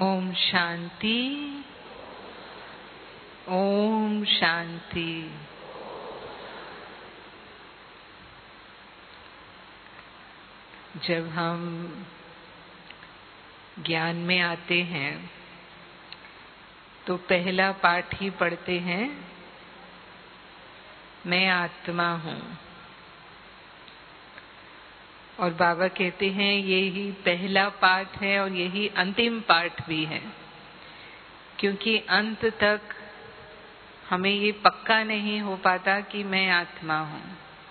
ओम शांति। ओम शांति। जब हम ज्ञान में आते हैं तो पहला पाठ ही पढ़ते हैं, मैं आत्मा हूँ। और बाबा कहते हैं यही पहला पाठ है और यही अंतिम पाठ भी है, क्योंकि अंत तक हमें ये पक्का नहीं हो पाता कि मैं आत्मा हूँ।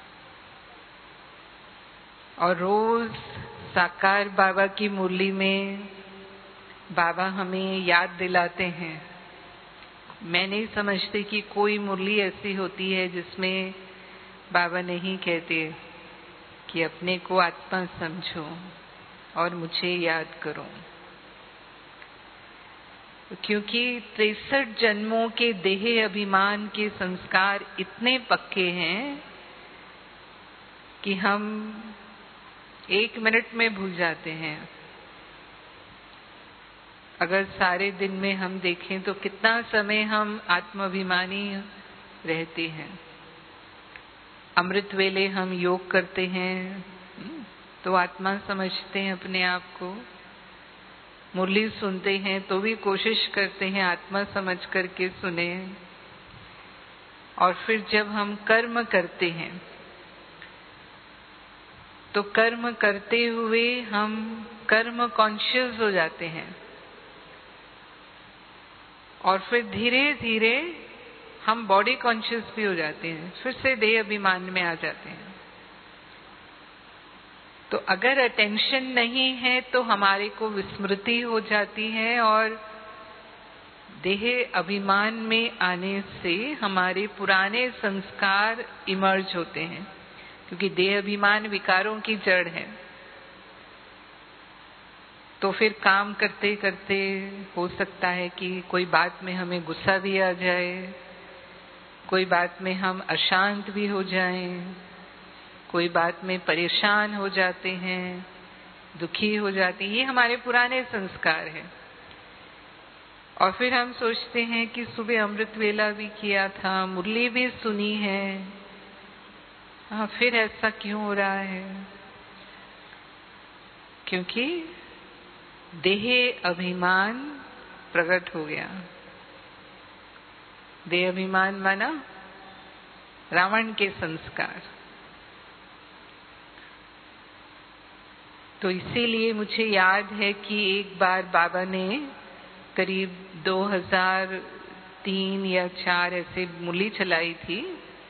और रोज साकार बाबा की मुरली में बाबा हमें याद दिलाते हैं। मैं नहीं समझती कि कोई मुरली ऐसी होती है जिसमें बाबा नहीं कहते कि अपने को आत्मा समझो और मुझे याद करो, क्योंकि 63 जन्मों के देह अभिमान के संस्कार इतने पक्के हैं कि हम 1 मिनट में भूल जाते हैं। अगर सारे दिन में हम देखें तो कितना समय हम आत्माभिमानी रहते हैं। अमृत वेले हम योग करते हैं तो आत्मा समझते हैं अपने आप को। मुरली सुनते हैं तो भी कोशिश करते हैं आत्मा समझ करके सुने। और फिर जब हम कर्म करते हैं तो कर्म करते हुए हम कर्म कॉन्शियस हो जाते हैं और फिर धीरे धीरे हम बॉडी कॉन्शियस भी हो जाते हैं, फिर से देह अभिमान में आ जाते हैं। तो अगर अटेंशन नहीं है तो हमारे को विस्मृति हो जाती है और देह अभिमान में आने से हमारे पुराने संस्कार इमर्ज होते हैं, क्योंकि देह अभिमान विकारों की जड़ है। तो फिर काम करते करते हो सकता है कि कोई बात में हमें गुस्सा भी आ जाए, कोई बात में हम अशांत भी हो जाएं, कोई बात में परेशान हो जाते हैं, दुखी हो जाते हैं। ये हमारे पुराने संस्कार हैं। और फिर हम सोचते हैं कि सुबह अमृत वेला भी किया था, मुरली भी सुनी है, हाँ फिर ऐसा क्यों हो रहा है? क्योंकि देह अभिमान प्रकट हो गया। देह अभिमान माना रावण के संस्कार। तो इसीलिए मुझे याद है कि एक बार बाबा ने करीब 2003 या 4 ऐसे मुरली चलाई थी।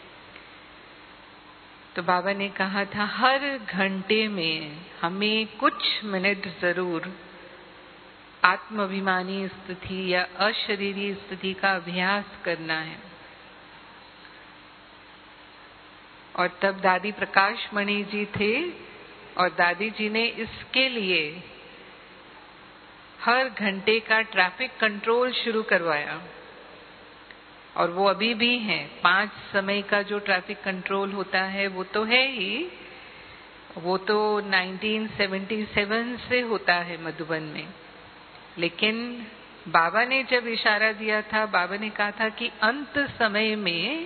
तो बाबा ने कहा था हर घंटे में हमें कुछ मिनट जरूर आत्माभिमानी स्थिति या अशरीरी स्थिति का अभ्यास करना है। और तब दादी प्रकाश मणि जी थे और दादी जी ने इसके लिए हर घंटे का ट्रैफिक कंट्रोल शुरू करवाया। और वो अभी भी है। 5 समय का जो ट्रैफिक कंट्रोल होता है वो तो है ही, वो तो 1977 से होता है मधुबन में। लेकिन बाबा ने जब इशारा दिया था, बाबा ने कहा था कि अंत समय में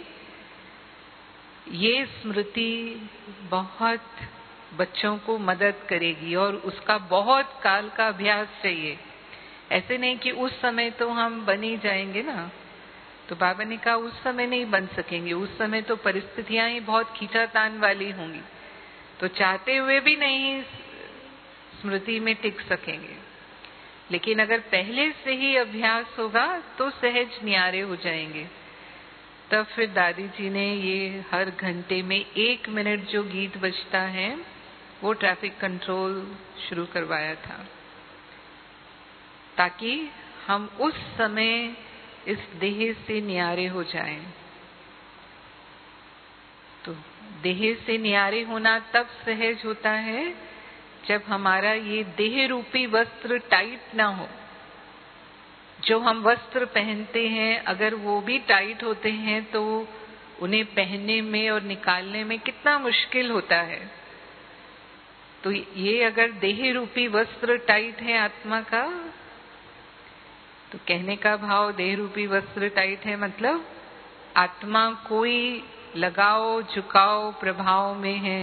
ये स्मृति बहुत बच्चों को मदद करेगी और उसका बहुत काल का अभ्यास चाहिए। ऐसे नहीं कि उस समय तो हम बन ही जाएंगे ना। तो बाबा ने कहा उस समय नहीं बन सकेंगे, उस समय तो परिस्थितियां ही बहुत खींचातान वाली होंगी, तो चाहते हुए भी नहीं स्मृति में टिक सकेंगे। लेकिन अगर पहले से ही अभ्यास होगा तो सहज न्यारे हो जाएंगे। तब फिर दादी जी ने ये हर घंटे में 1 मिनट जो गीत बजता है वो ट्रैफिक कंट्रोल शुरू करवाया था, ताकि हम उस समय इस देह से न्यारे हो जाएं। तो देह से न्यारे होना तब सहज होता है जब हमारा ये देह रूपी वस्त्र टाइट ना हो। जो हम वस्त्र पहनते हैं अगर वो भी टाइट होते हैं तो उन्हें पहनने में और निकालने में कितना मुश्किल होता है। तो ये अगर देह रूपी वस्त्र टाइट है आत्मा का, तो कहने का भाव देह रूपी वस्त्र टाइट है, मतलब आत्मा कोई लगाओ झुकाओ प्रभाव में है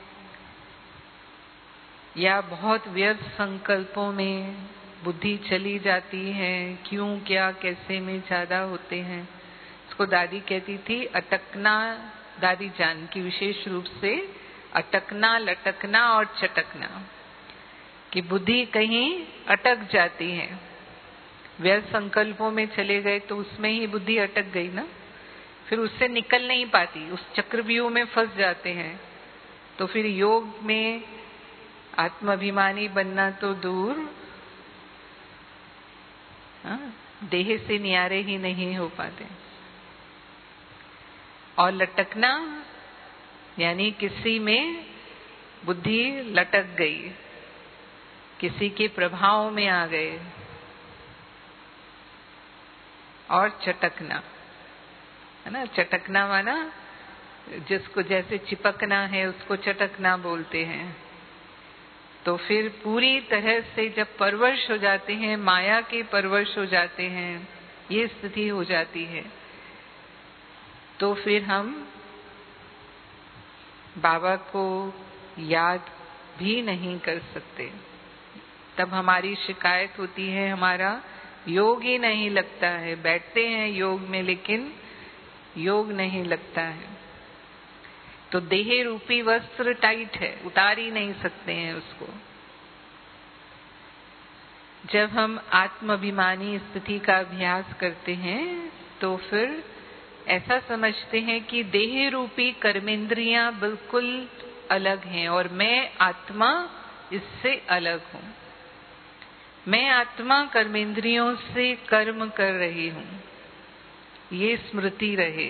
या बहुत व्यर्थ संकल्पों में बुद्धि चली जाती है, क्यों क्या कैसे में ज्यादा होते हैं। इसको दादी कहती थी अटकना, दादी जान की विशेष रूप से अटकना, लटकना और चटकना, कि बुद्धि कहीं अटक जाती है। व्यर्थ संकल्पों में चले गए तो उसमें ही बुद्धि अटक गई ना, फिर उससे निकल नहीं पाती, उस चक्रव्यूह में फंस जाते हैं। तो फिर योग में आत्माभिमानी बनना तो दूर, देह से न्यारे ही नहीं हो पाते। और लटकना यानी किसी में बुद्धि लटक गई, किसी के प्रभाव में आ गए। और चटकना है ना, चटकना माना जिसको जैसे चिपकना है उसको चटकना बोलते हैं। तो फिर पूरी तरह से जब परवश हो जाते हैं, माया के परवश हो जाते हैं, ये स्थिति हो जाती है, तो फिर हम बाबा को याद भी नहीं कर सकते। तब हमारी शिकायत होती है हमारा योग ही नहीं लगता है, बैठते हैं योग में लेकिन योग नहीं लगता है। तो देह रूपी वस्त्र टाइट है, उतार ही नहीं सकते हैं उसको। जब हम आत्माभिमानी स्थिति का अभ्यास करते हैं तो फिर ऐसा समझते हैं कि देह रूपी कर्मेंद्रियां बिल्कुल अलग हैं और मैं आत्मा इससे अलग हूं। मैं आत्मा कर्मेंद्रियों से कर्म कर रही हूं, ये स्मृति रहे।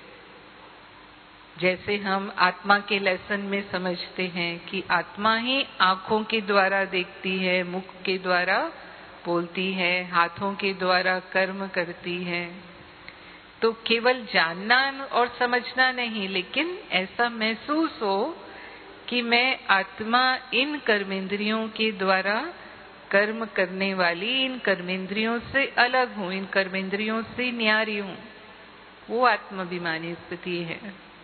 जैसे हम आत्मा के लेसन में समझते हैं कि आत्मा ही आंखों के द्वारा देखती है, मुख के द्वारा बोलती है, हाथों के द्वारा कर्म करती है। तो केवल जानना और समझना नहीं, लेकिन ऐसा महसूस हो कि मैं आत्मा इन कर्मेंद्रियों के द्वारा कर्म करने वाली, इन कर्मेंद्रियों से अलग हूं, इन कर्मेंद्रियों से न्यारी हूं, वो आत्माभिमानी स्थिति है।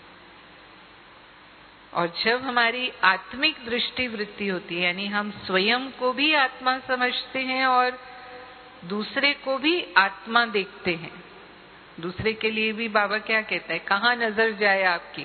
और जब हमारी आत्मिक दृष्टि वृत्ति होती है, यानी हम स्वयं को भी आत्मा समझते हैं और दूसरे को भी आत्मा देखते हैं। दूसरे के लिए भी बाबा क्या कहता है, कहाँ नजर जाए आपकी।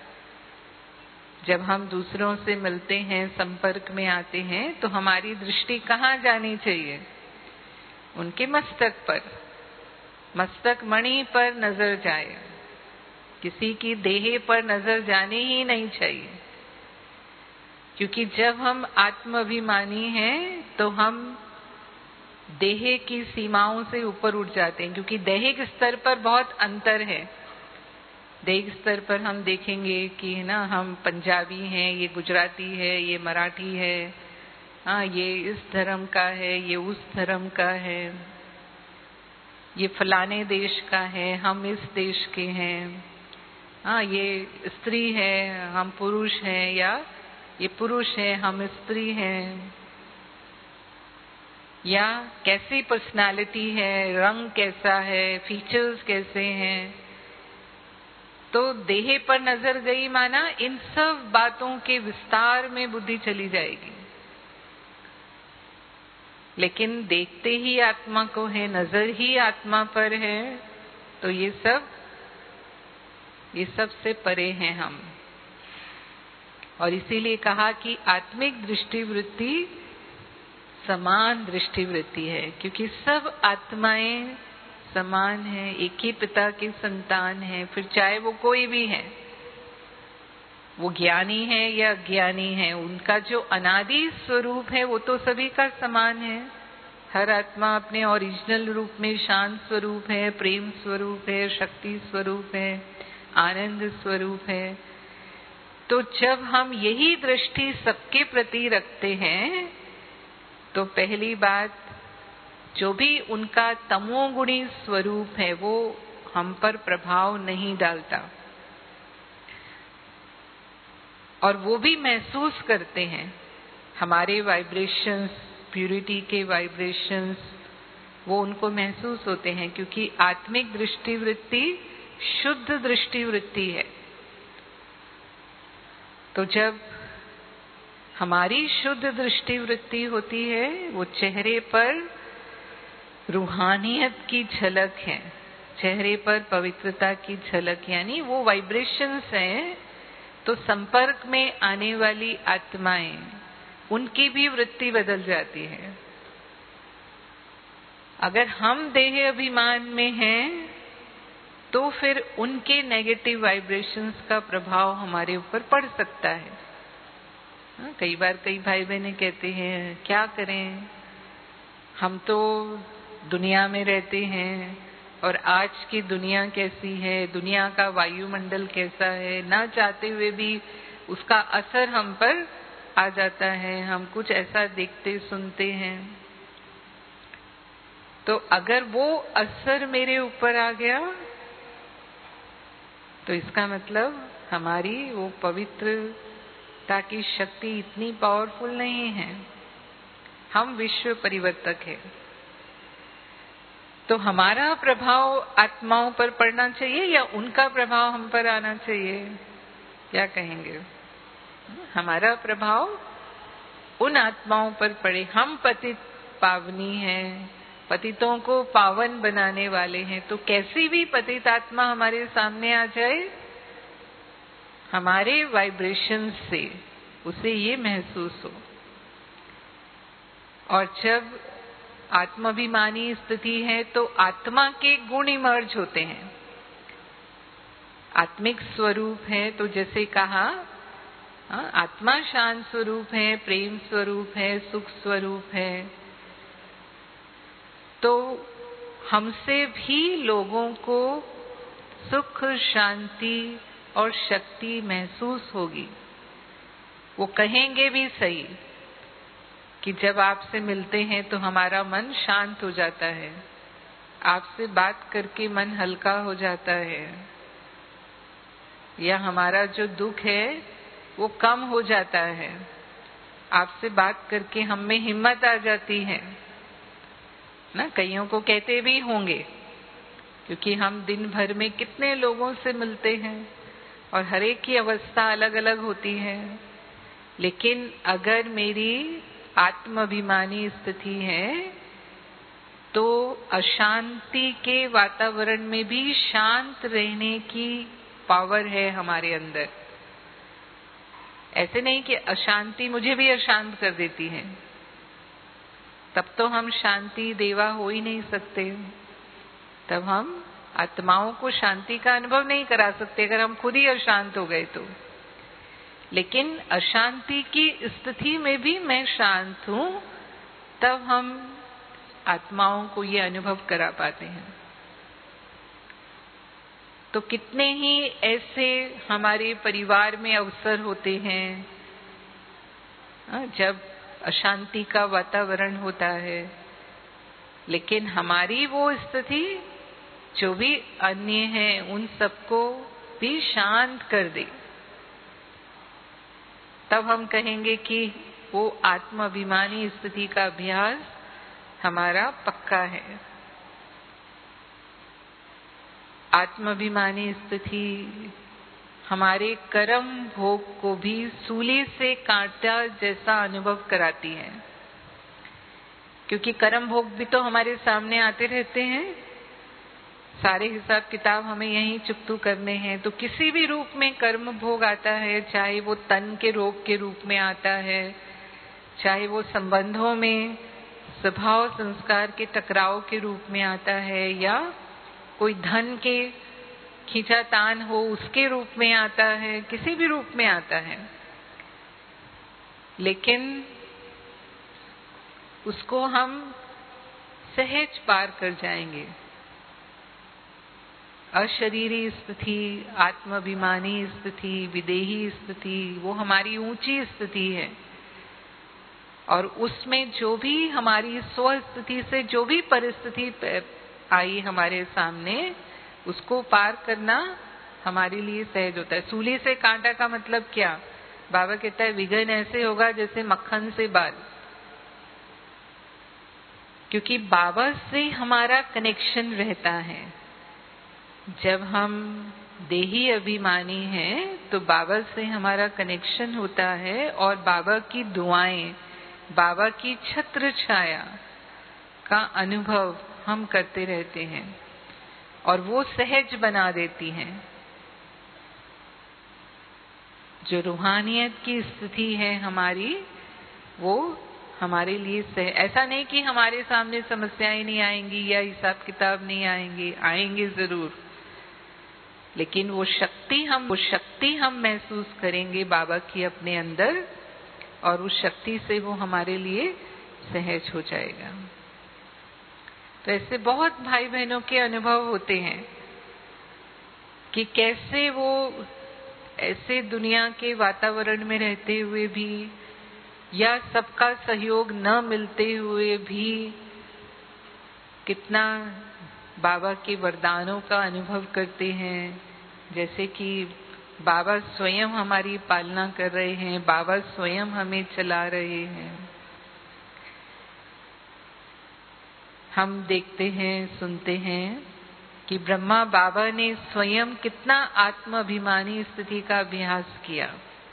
जब हम दूसरों से मिलते हैं, संपर्क में आते हैं, तो हमारी दृष्टि कहाँ जानी चाहिए? उनके मस्तक पर, मस्तक मणि पर नजर जाए, किसी की देह पर नजर जानी ही नहीं चाहिए। क्योंकि जब हम आत्माभिमानी हैं तो हम देह की सीमाओं से ऊपर उठ जाते हैं, क्योंकि दैहिक स्तर पर बहुत अंतर है। दैहिक स्तर पर हम देखेंगे कि है ना, हम पंजाबी हैं, ये गुजराती है, ये मराठी है, हाँ ये इस धर्म का है, ये उस धर्म का है, ये फलाने देश का है, हम इस देश के हैं, हाँ ये स्त्री है, हम पुरुष हैं, या ये पुरुष है, हम स्त्री हैं, या कैसी पर्सनालिटी है, रंग कैसा है, फीचर्स कैसे हैं। तो देह पर नजर गई माना इन सब बातों के विस्तार में बुद्धि चली जाएगी। लेकिन देखते ही आत्मा को है, नजर ही आत्मा पर है, तो ये सब से परे हैं हम। और इसीलिए कहा कि आत्मिक दृष्टिवृत्ति समान दृष्टिवृत्ति है, क्योंकि सब आत्माएं समान हैं, एक ही पिता की संतान हैं, फिर चाहे वो कोई भी है, वो ज्ञानी है या अज्ञानी है, उनका जो अनादि स्वरूप है वो तो सभी का समान है। हर आत्मा अपने ओरिजिनल रूप में शांत स्वरूप है, प्रेम स्वरूप है, शक्ति स्वरूप है, आनंद स्वरूप है। तो जब हम यही दृष्टि सबके प्रति रखते हैं तो पहली बात, जो भी उनका तमोगुणी स्वरूप है वो हम पर प्रभाव नहीं डालता, और वो भी महसूस करते हैं हमारे वाइब्रेशंस, प्यूरिटी के वाइब्रेशंस, वो उनको महसूस होते हैं, क्योंकि आत्मिक दृष्टि वृत्ति शुद्ध दृष्टि वृत्ति है। तो जब हमारी शुद्ध दृष्टि वृत्ति होती है, वो चेहरे पर रूहानियत की झलक है, चेहरे पर पवित्रता की झलक, यानी वो वाइब्रेशंस हैं। तो संपर्क में आने वाली आत्माएं, उनकी भी वृत्ति बदल जाती है। अगर हम देह अभिमान में हैं तो फिर उनके नेगेटिव वाइब्रेशंस का प्रभाव हमारे ऊपर पड़ सकता है। कई बार कई भाई बहनें कहते हैं क्या करें, हम तो दुनिया में रहते हैं और आज की दुनिया कैसी है, दुनिया का वायुमंडल कैसा है, ना चाहते हुए भी उसका असर हम पर आ जाता है, हम कुछ ऐसा देखते सुनते हैं। तो अगर वो असर मेरे ऊपर आ गया तो इसका मतलब हमारी वो पवित्रता की शक्ति इतनी पावरफुल नहीं है, हम विश्व परिवर्तक हैं। तो हमारा प्रभाव आत्माओं पर पड़ना चाहिए या उनका प्रभाव हम पर आना चाहिए? क्या कहेंगे? हमारा प्रभाव उन आत्माओं पर पड़े। हम पतित पावनी हैं, पतितों को पावन बनाने वाले हैं। तो कैसी भी पतित आत्मा हमारे सामने आ जाए, हमारे वाइब्रेशन से उसे ये महसूस हो। और जब आत्माभिमानी स्थिति है तो आत्मा के गुण इमर्ज होते हैं। आत्मिक स्वरूप है, तो जैसे कहा आत्मा शांत स्वरूप है, प्रेम स्वरूप है, सुख स्वरूप है। तो हमसे भी लोगों को सुख, शांति और शक्ति महसूस होगी। वो कहेंगे भी सही कि जब आपसे मिलते हैं तो हमारा मन शांत हो जाता है, आपसे बात करके मन हल्का हो जाता है, या हमारा जो दुख है वो कम हो जाता है, आपसे बात करके हम में हिम्मत आ जाती है ना। कईयों को कहते भी होंगे, क्योंकि हम दिन भर में कितने लोगों से मिलते हैं और हर एक की अवस्था अलग अलग होती है। लेकिन अगर मेरी आत्माभिमानी स्थिति है तो अशांति के वातावरण में भी शांत रहने की पावर है हमारे अंदर। ऐसे नहीं कि अशांति मुझे भी अशांत कर देती है, तब तो हम शांति देवा हो ही नहीं सकते। तब हम आत्माओं को शांति का अनुभव नहीं करा सकते अगर हम खुद ही अशांत हो गए तो। लेकिन अशांति की स्थिति में भी मैं शांत हूं, तब हम आत्माओं को ये अनुभव करा पाते हैं। तो कितने ही ऐसे हमारे परिवार में अवसर होते हैं जब अशांति का वातावरण होता है, लेकिन हमारी वो स्थिति जो भी अन्य है उन सबको भी शांत कर दे, तब हम कहेंगे कि वो आत्माभिमानी स्थिति का अभ्यास हमारा पक्का है। आत्माभिमानी स्थिति हमारे कर्म भोग को भी सूली से कांटा जैसा अनुभव कराती है, क्योंकि कर्म भोग भी तो हमारे सामने आते रहते हैं। सारे हिसाब किताब हमें यहीं चुकतू करने हैं। तो किसी भी रूप में कर्म भोग आता है, चाहे वो तन के रोग के रूप में आता है, चाहे वो संबंधों में स्वभाव संस्कार के टकराव के रूप में आता है, या कोई धन के खींचातान हो उसके रूप में आता है, किसी भी रूप में आता है। लेकिन उसको हम सहज पार कर जाएंगे। अशरीरी स्थिति, आत्माभिमानी स्थिति, विदेही स्थिति, वो हमारी ऊंची स्थिति है। और उसमें जो भी हमारी स्व स्थिति से जो भी परिस्थिति आई हमारे सामने, उसको पार करना हमारे लिए सहज होता है। सूली से कांटा का मतलब क्या? बाबा कहता है विघन ऐसे होगा जैसे मक्खन से बाल। क्योंकि बाबा से हमारा कनेक्शन रहता है। जब हम देही अभिमानी हैं तो बाबा से हमारा कनेक्शन होता है और बाबा की दुआएं, बाबा की छत्र छाया का अनुभव हम करते रहते हैं और वो सहज बना देती हैं। जो रूहानियत की स्थिति है हमारी, वो हमारे लिए ऐसा नहीं कि हमारे सामने समस्याएं नहीं आएंगी या हिसाब किताब नहीं आएंगे, आएंगे जरूर, लेकिन वो शक्ति हम महसूस करेंगे बाबा की अपने अंदर, और उस शक्ति से वो हमारे लिए सहज हो जाएगा। तो ऐसे बहुत भाई बहनों के अनुभव होते हैं कि कैसे वो ऐसे दुनिया के वातावरण में रहते हुए भी या सबका सहयोग न मिलते हुए भी कितना बाबा के वरदानों का अनुभव करते हैं। जैसे कि बाबा स्वयं हमारी पालना कर रहे हैं, बाबा स्वयं हमें चला रहे हैं। हम देखते हैं, सुनते हैं कि ब्रह्मा बाबा ने स्वयं कितना आत्माभिमानी स्थिति का अभ्यास किया।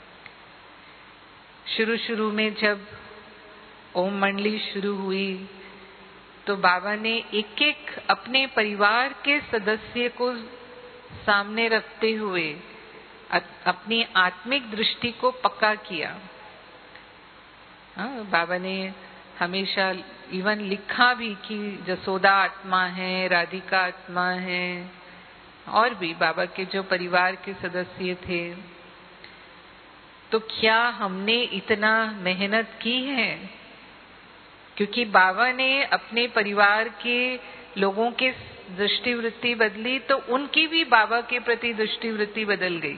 शुरू में जब ओम मंडली शुरू हुई तो बाबा ने एक एक अपने परिवार के सदस्य को सामने रखते हुए अपनी आत्मिक दृष्टि को पक्का किया। बाबा ने हमेशा इवन लिखा भी कि जसोदा आत्मा है, राधिका आत्मा है, और भी बाबा के जो परिवार के सदस्य थे। तो क्या हमने इतना मेहनत की है? क्योंकि बाबा ने अपने परिवार के लोगों के दृष्टिवृत्ति बदली तो उनकी भी बाबा के प्रति दृष्टिवृत्ति बदल गई।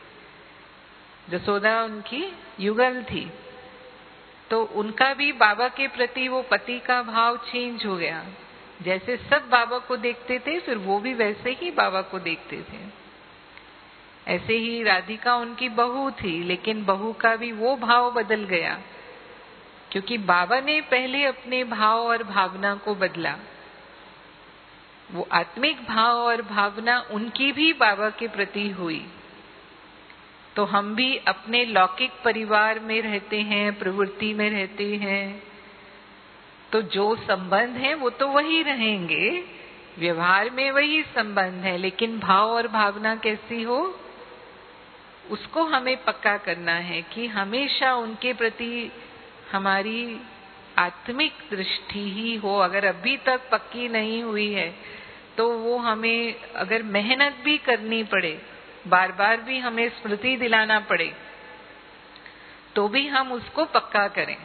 जसोदा उनकी युगल थी, तो उनका भी बाबा के प्रति वो पति का भाव चेंज हो गया। जैसे सब बाबा को देखते थे, फिर वो भी वैसे ही बाबा को देखते थे। ऐसे ही राधिका उनकी बहू थी, लेकिन बहू का भी वो भाव बदल गया, क्योंकि बाबा ने पहले अपने भाव और भावना को बदला। वो आत्मिक भाव और भावना उनकी भी बाबा के प्रति हुई। तो हम भी अपने लौकिक परिवार में रहते हैं, प्रवृत्ति में रहते हैं, तो जो संबंध है वो तो वही रहेंगे, व्यवहार में वही संबंध है, लेकिन भाव और भावना कैसी हो उसको हमें पक्का करना है कि हमेशा उनके प्रति हमारी आत्मिक दृष्टि ही हो। अगर अभी तक पक्की नहीं हुई है तो वो हमें अगर मेहनत भी करनी पड़े, बार बार भी हमें स्मृति दिलाना पड़े, तो भी हम उसको पक्का करें।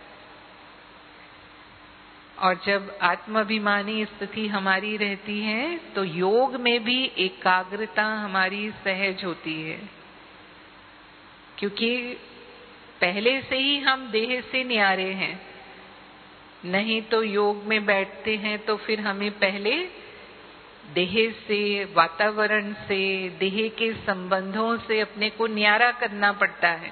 और जब आत्माभिमानी स्थिति हमारी रहती है तो योग में भी एकाग्रता हमारी सहज होती है, क्योंकि पहले से ही हम देह से न्यारे हैं। नहीं तो योग में बैठते हैं तो फिर हमें पहले देह से, वातावरण से, देह के संबंधों से अपने को न्यारा करना पड़ता है।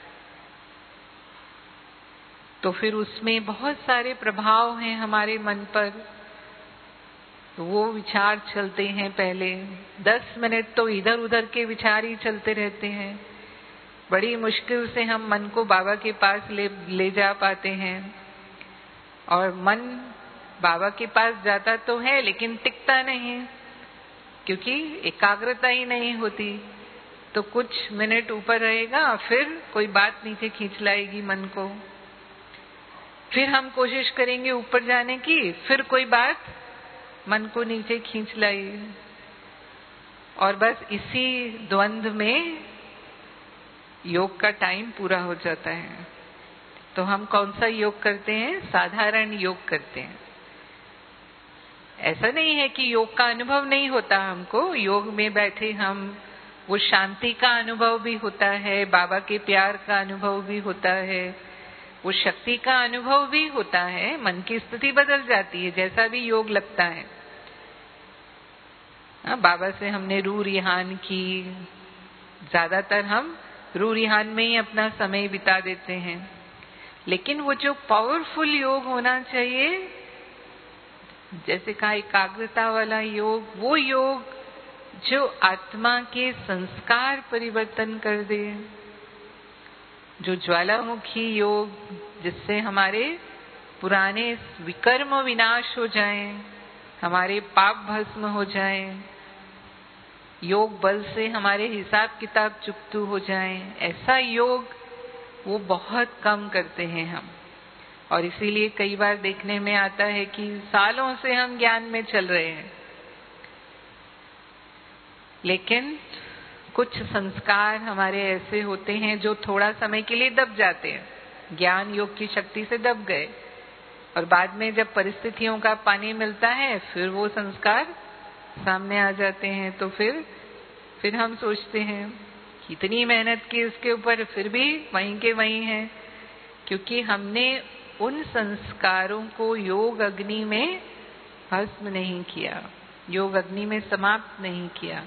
तो फिर उसमें बहुत सारे प्रभाव हैं हमारे मन पर, तो वो विचार चलते हैं। पहले 10 मिनट तो इधर उधर के विचार ही चलते रहते हैं। बड़ी मुश्किल से हम मन को बाबा के पास ले जा पाते हैं, और मन बाबा के पास जाता तो है लेकिन टिकता नहीं, क्योंकि एकाग्रता ही नहीं होती। तो कुछ मिनट ऊपर रहेगा, फिर कोई बात नीचे खींच लाएगी मन को, फिर हम कोशिश करेंगे ऊपर जाने की, फिर कोई बात मन को नीचे खींच लाएगी, और बस इसी द्वंद्व में योग का टाइम पूरा हो जाता है। तो हम कौन सा योग करते हैं? साधारण योग करते हैं। ऐसा नहीं है कि योग का अनुभव नहीं होता हमको। योग में बैठे हम वो शांति का अनुभव भी होता है, बाबा के प्यार का अनुभव भी होता है, वो शक्ति का अनुभव भी होता है। मन की स्थिति बदल जाती है जैसा भी योग लगता है। बाबा से हमने रूह रिहान की, ज्यादातर हम रूह रिहान में ही अपना समय बिता देते हैं, लेकिन वो जो पावरफुल योग होना चाहिए जैसे कहा एकाग्रता वाला योग, वो योग जो आत्मा के संस्कार परिवर्तन कर दे, जो ज्वालामुखी योग जिससे हमारे पुराने विकर्म विनाश हो जाएं, हमारे पाप भस्म हो जाएं, योग बल से हमारे हिसाब किताब चुकतू हो जाएं, ऐसा योग वो बहुत कम करते हैं हम। और इसीलिए कई बार देखने में आता है कि सालों से हम ज्ञान में चल रहे हैं, लेकिन कुछ संस्कार हमारे ऐसे होते हैं जो थोड़ा समय के लिए दब जाते हैं, ज्ञान योग की शक्ति से दब गए, और बाद में जब परिस्थितियों का पानी मिलता है फिर वो संस्कार सामने आ जाते हैं। तो फिर हम सोचते हैं इतनी मेहनत की उसके ऊपर, फिर भी वहीं के वहीं हैं, क्योंकि हमने उन संस्कारों को योग अग्नि में भस्म नहीं किया, योग अग्नि में समाप्त नहीं किया।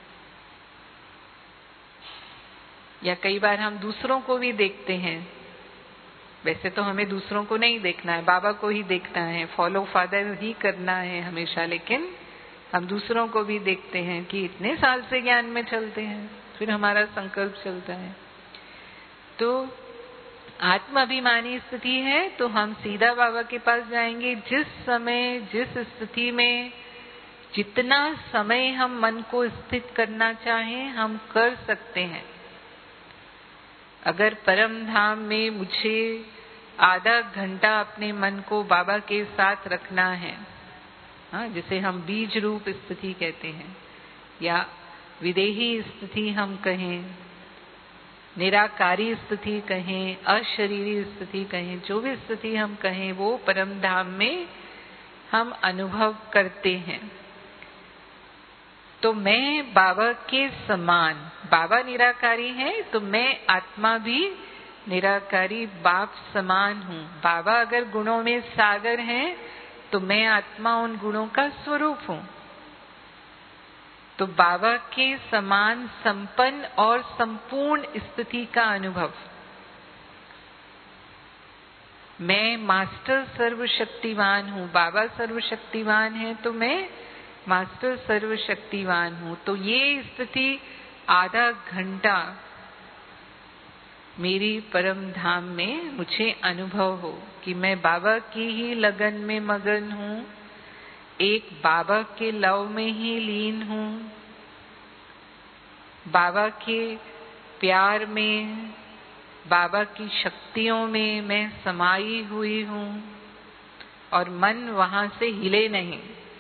या कई बार हम दूसरों को भी देखते हैं, वैसे तो हमें दूसरों को नहीं देखना है, बाबा को ही देखना है, फॉलो फादर ही करना है हमेशा, लेकिन हम दूसरों को भी देखते हैं कि इतने साल से ज्ञान में चलते हैं, फिर हमारा संकल्प चलता है। तो आत्म अभिमानी स्थिति है तो हम सीधा बाबा के पास जाएंगे। जिस समय जिस स्थिति में जितना समय हम मन को स्थित करना चाहें हम कर सकते हैं। अगर परम धाम में मुझे आधा घंटा अपने मन को बाबा के साथ रखना है, हाँ, जिसे हम बीज रूप स्थिति कहते हैं, या विदेही स्थिति हम कहें, निराकारी स्थिति कहें, अशरीरी स्थिति कहें, जो भी स्थिति हम कहें वो परम धाम में हम अनुभव करते हैं। तो मैं बाबा के समान, बाबा निराकारी है तो मैं आत्मा भी निराकारी बाप समान हूँ। बाबा अगर गुणों में सागर है तो मैं आत्मा उन गुणों का स्वरूप हूँ। तो बाबा के समान संपन्न और संपूर्ण स्थिति का अनुभव। मैं मास्टर सर्वशक्तिवान हूँ, बाबा सर्वशक्तिवान है तो मैं मास्टर सर्वशक्तिवान हूँ। तो ये स्थिति आधा घंटा मेरी परम धाम में मुझे अनुभव हो कि मैं बाबा की ही लगन में मगन हूँ, एक बाबा के लव में ही लीन हूँ, बाबा के प्यार में, बाबा की शक्तियों में मैं समाई हुई हूँ और मन वहां से हिले नहीं।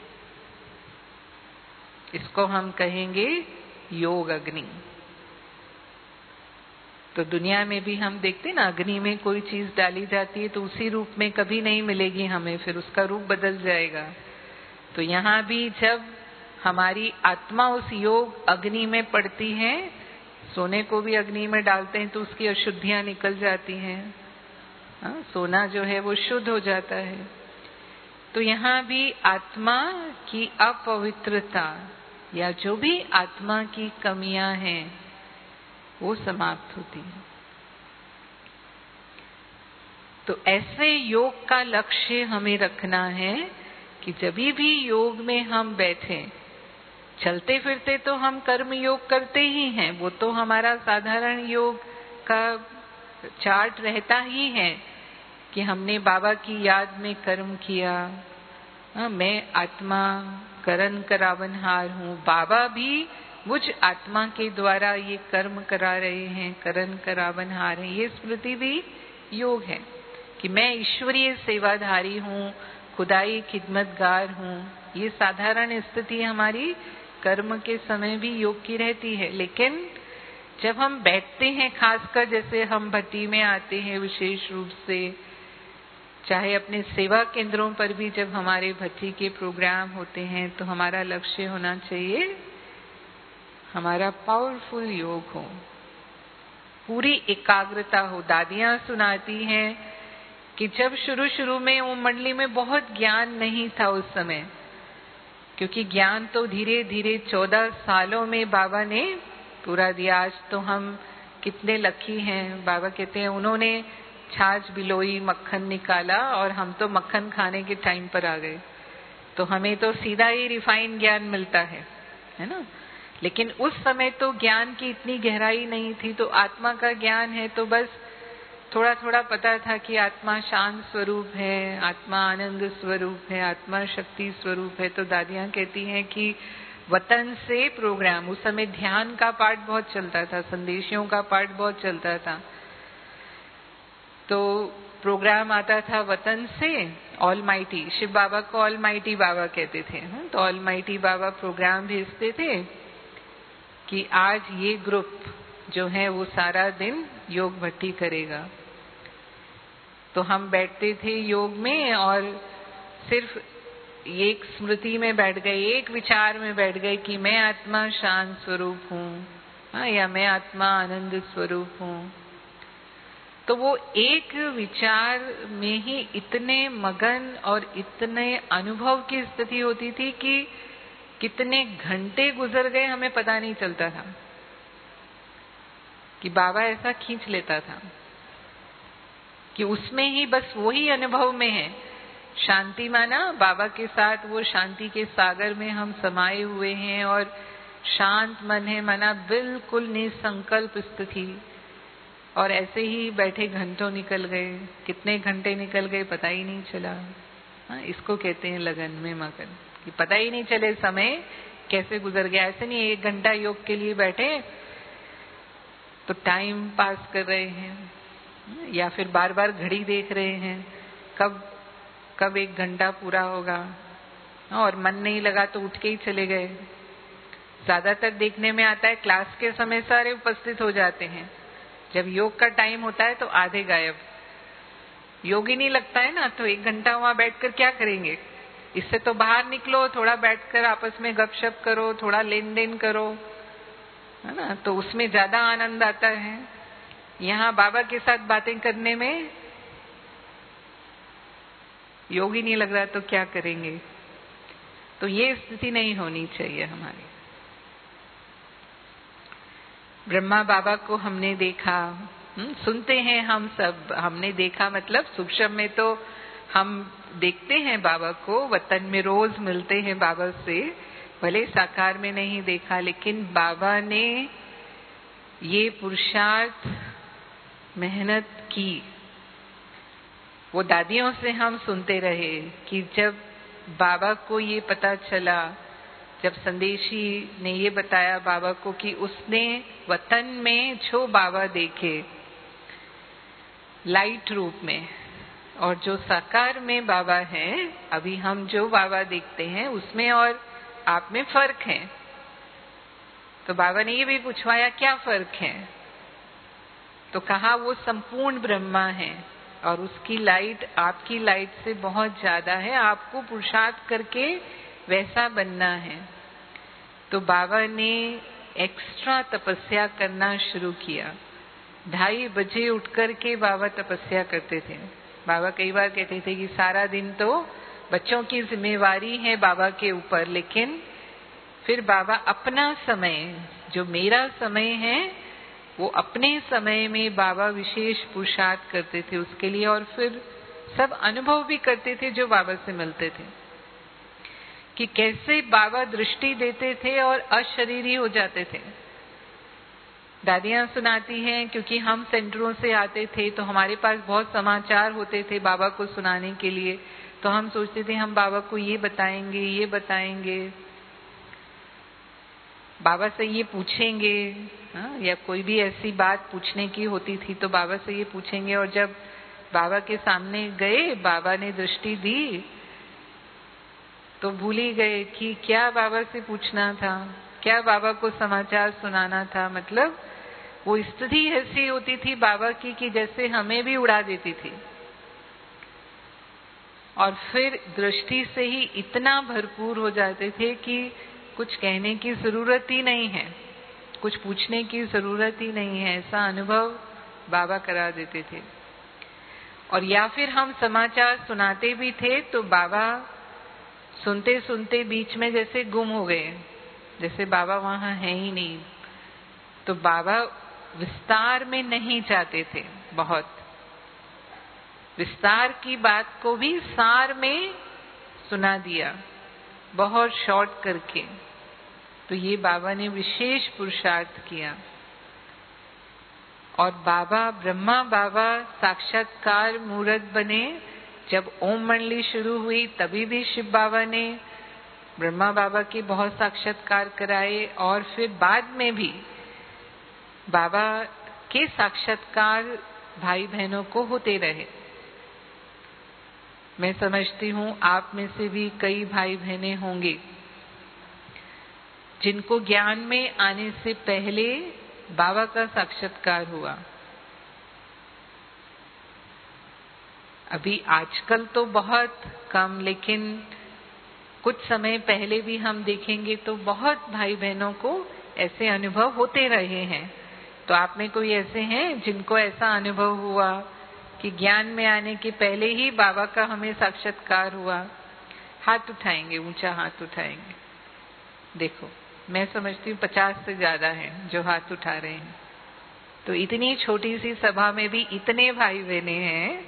इसको हम कहेंगे योग अग्नि। तो दुनिया में भी हम देखते ना, अग्नि में कोई चीज डाली जाती है तो उसी रूप में कभी नहीं मिलेगी हमें, फिर उसका रूप बदल जाएगा। तो यहाँ भी जब हमारी आत्मा उस योग अग्नि में पड़ती है, सोने को भी अग्नि में डालते हैं तो उसकी अशुद्धियां निकल जाती हैं, सोना जो है वो शुद्ध हो जाता है। तो यहाँ भी आत्मा की अपवित्रता या जो भी आत्मा की कमियां हैं वो समाप्त होती है। तो ऐसे योग का लक्ष्य हमें रखना है कि जब भी योग में हम बैठे, चलते फिरते तो हम कर्म योग करते ही हैं, वो तो हमारा साधारण योग का चार्ट रहता ही है कि हमने बाबा की याद में कर्म किया। मैं आत्मा करण करावनहार हूँ, बाबा भी मुझ आत्मा के द्वारा ये कर्म करा रहे हैं, करण करावनहार है। ये स्मृति भी योग है कि मैं ईश्वरीय सेवाधारी हूँ, खुदाई खिदमतगार हूँ। ये साधारण स्थिति हमारी कर्म के समय भी योग की रहती है। लेकिन जब हम बैठते हैं, खासकर जैसे हम भट्टी में आते हैं विशेष रूप से, चाहे अपने सेवा केंद्रों पर भी जब हमारे भट्टी के प्रोग्राम होते हैं, तो हमारा लक्ष्य होना चाहिए हमारा पावरफुल योग हो, पूरी एकाग्रता हो। दादियां सुनाती हैं कि जब शुरू शुरू में वो मंडली में बहुत ज्ञान नहीं था उस समय, क्योंकि ज्ञान तो धीरे धीरे 14 सालों में बाबा ने पूरा दिया। आज तो हम कितने लकी हैं, बाबा कहते हैं उन्होंने छाछ बिलोई, मक्खन निकाला और हम तो मक्खन खाने के टाइम पर आ गए। तो हमें तो सीधा ही रिफाइन ज्ञान मिलता है ना। लेकिन उस समय तो ज्ञान की इतनी गहराई नहीं थी, तो आत्मा का ज्ञान है तो बस थोड़ा थोड़ा पता था कि आत्मा शांत स्वरूप है, आत्मा आनंद स्वरूप है, आत्मा शक्ति स्वरूप है। तो दादियां कहती हैं कि वतन से प्रोग्राम, उस समय ध्यान का पाठ बहुत चलता था, संदेशियों का पाठ बहुत चलता था, तो प्रोग्राम आता था वतन से। ऑल माइटी, शिव बाबा को ऑल माइटी बाबा कहते थे, तो ऑल माइटी बाबा प्रोग्राम भेजते थे कि आज ये ग्रुप जो है वो सारा दिन योग भट्टी करेगा। तो हम बैठते थे योग में और सिर्फ एक स्मृति में बैठ गए, एक विचार में बैठ गए कि मैं आत्मा शांत स्वरूप हूँ, या मैं आत्मा आनंद स्वरूप हूँ। तो वो एक विचार में ही इतने मगन और इतने अनुभव की स्थिति होती थी कि कितने घंटे गुजर गए हमें पता नहीं चलता था, कि बाबा ऐसा खींच लेता था कि उसमें ही बस वही अनुभव में है। शांति माना बाबा के साथ वो शांति के सागर में हम समाये हुए हैं, और शांत मन है माना बिल्कुल निसंकल्प स्थिति। और ऐसे ही बैठे घंटों निकल गए, कितने घंटे निकल गए पता ही नहीं चला। इसको कहते हैं लगन में मगन, कि पता ही नहीं चले समय कैसे गुजर गया। ऐसे नहीं 1 घंटा योग के लिए बैठे तो टाइम पास कर रहे हैं, या फिर बार बार घड़ी देख रहे हैं कब 1 घंटा पूरा होगा, और मन नहीं लगा तो उठ के ही चले गए। ज्यादातर देखने में आता है क्लास के समय सारे उपस्थित हो जाते हैं, जब योग का टाइम होता है तो आधे गायब। योग ही नहीं लगता है ना, तो 1 घंटा वहां बैठकर क्या करेंगे। इससे तो बाहर निकलो, थोड़ा बैठकर आपस में गपशप करो, थोड़ा लेन देन करो, है ना, तो उसमें ज्यादा आनंद आता है। यहाँ बाबा के साथ बातें करने में योग ही नहीं लग रहा तो क्या करेंगे। तो ये स्थिति नहीं होनी चाहिए हमारी। ब्रह्मा बाबा को हमने देखा, सुनते हैं हम सब, हमने देखा मतलब सूक्ष्म में तो हम देखते हैं बाबा को, वतन में रोज मिलते हैं बाबा से, भले साकार में नहीं देखा, लेकिन बाबा ने ये पुरुषार्थ मेहनत की। वो दादियों से हम सुनते रहे कि जब बाबा को ये पता चला, जब संदेशी ने ये बताया बाबा को कि उसने वतन में जो बाबा देखे लाइट रूप में, और जो साकार में बाबा हैं, अभी हम जो बाबा देखते हैं उसमें और आप में फर्क है। तो बाबा ने ये भी पूछवाया क्या फर्क है, तो कहा वो संपूर्ण ब्रह्मा है और उसकी लाइट आपकी लाइट से बहुत ज्यादा है, आपको पुरुषार्थ करके वैसा बनना है। तो बाबा ने एक्स्ट्रा तपस्या करना शुरू किया। 2:30 बजे उठकर के बाबा तपस्या करते थे। बाबा कई बार कहते थे कि सारा दिन तो बच्चों की जिम्मेवारी है बाबा के ऊपर, लेकिन फिर बाबा अपना समय, जो मेरा समय है, वो अपने समय में बाबा विशेष पुरुषार्थ करते थे उसके लिए, और फिर सब अनुभव भी करते थे जो बाबा से मिलते थे, कि कैसे बाबा दृष्टि देते थे और अशरीरी हो जाते थे। दादियां सुनाती हैं, क्योंकि हम सेंटरों से आते थे तो हमारे पास बहुत समाचार होते थे बाबा को सुनाने के लिए, तो हम सोचते थे हम बाबा को ये बताएंगे, बाबा से ये पूछेंगे, या कोई भी ऐसी बात पूछने की होती थी तो बाबा से ये पूछेंगे। और जब बाबा के सामने गए, बाबा ने दृष्टि दी, तो भूल ही गए कि क्या बाबा से पूछना था, क्या बाबा को समाचार सुनाना था। मतलब वो स्थिति ऐसी होती थी बाबा की कि जैसे हमें भी उड़ा देती थी, और फिर दृष्टि से ही इतना भरपूर हो जाते थे कि कुछ कहने की जरूरत ही नहीं है, कुछ पूछने की जरूरत ही नहीं है, ऐसा अनुभव बाबा करा देते थे। और या फिर हम समाचार सुनाते भी थे तो बाबा सुनते सुनते बीच में जैसे गुम हो गए, जैसे बाबा वहां है ही नहीं। तो बाबा विस्तार में नहीं जाते थे, बहुत विस्तार की बात को भी सार में सुना दिया। बहुत शॉर्ट करके। तो ये बाबा ने विशेष पुरुषार्थ किया। और बाबा, ब्रह्मा बाबा साक्षात्कार मूर्त बने। जब ओम मंडली शुरू हुई तभी भी शिव बाबा ने ब्रह्मा बाबा के बहुत साक्षात्कार कराए, और फिर बाद में भी बाबा के साक्षात्कार भाई बहनों को होते रहे। मैं समझती हूँ आप में से भी कई भाई बहनें होंगे जिनको ज्ञान में आने से पहले बाबा का साक्षात्कार हुआ। अभी आजकल तो बहुत कम, लेकिन कुछ समय पहले भी हम देखेंगे तो बहुत भाई बहनों को ऐसे अनुभव होते रहे हैं। तो आप में कोई ऐसे हैं जिनको ऐसा अनुभव हुआ कि ज्ञान में आने के पहले ही बाबा का हमें साक्षात्कार हुआ? हाथ उठाएंगे, ऊंचा हाथ उठाएंगे। देखो, मैं समझती हूँ 50 से ज्यादा हैं जो हाथ उठा रहे हैं। तो इतनी छोटी सी सभा में भी इतने भाई बहने हैं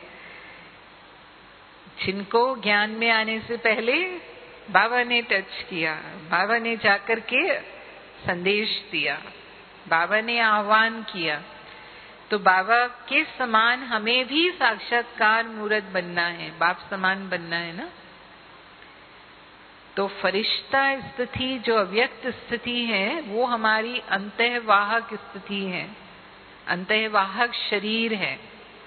जिनको ज्ञान में आने से पहले बाबा ने टच किया, बाबा ने जाकर के संदेश दिया, बाबा ने आह्वान किया। तो बाबा के समान हमें भी साक्षात्कार मूर्त बनना है, बाप समान बनना है ना। तो फरिश्ता स्थिति जो अव्यक्त स्थिति है वो हमारी अंतःवाहक स्थिति है, अंतःवाहक शरीर है।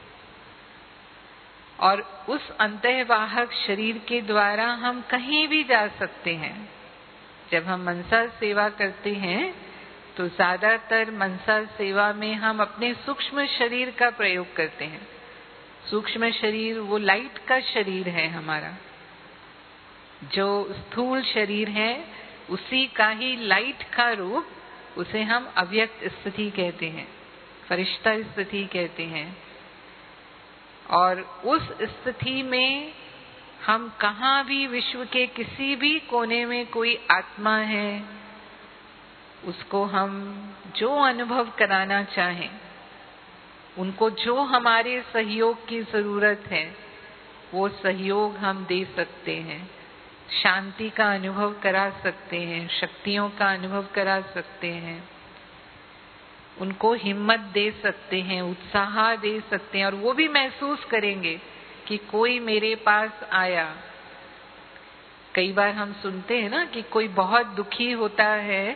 और उस अंतःवाहक शरीर के द्वारा हम कहीं भी जा सकते हैं। जब हम मनसा सेवा करते हैं तो ज्यादातर मनसा सेवा में हम अपने सूक्ष्म शरीर का प्रयोग करते हैं। सूक्ष्म शरीर वो लाइट का शरीर है हमारा। जो स्थूल शरीर है उसी का ही लाइट का रूप, उसे हम अव्यक्त स्थिति कहते हैं, फरिश्ता स्थिति कहते हैं। और उस स्थिति में हम कहाँ भी विश्व के किसी भी कोने में कोई आत्मा है, उसको हम जो अनुभव कराना चाहें, उनको जो हमारे सहयोग की जरूरत है वो सहयोग हम दे सकते हैं। शांति का अनुभव करा सकते हैं, शक्तियों का अनुभव करा सकते हैं, उनको हिम्मत दे सकते हैं, उत्साह दे सकते हैं, और वो भी महसूस करेंगे कि कोई मेरे पास आया। कई बार हम सुनते हैं ना कि कोई बहुत दुखी होता है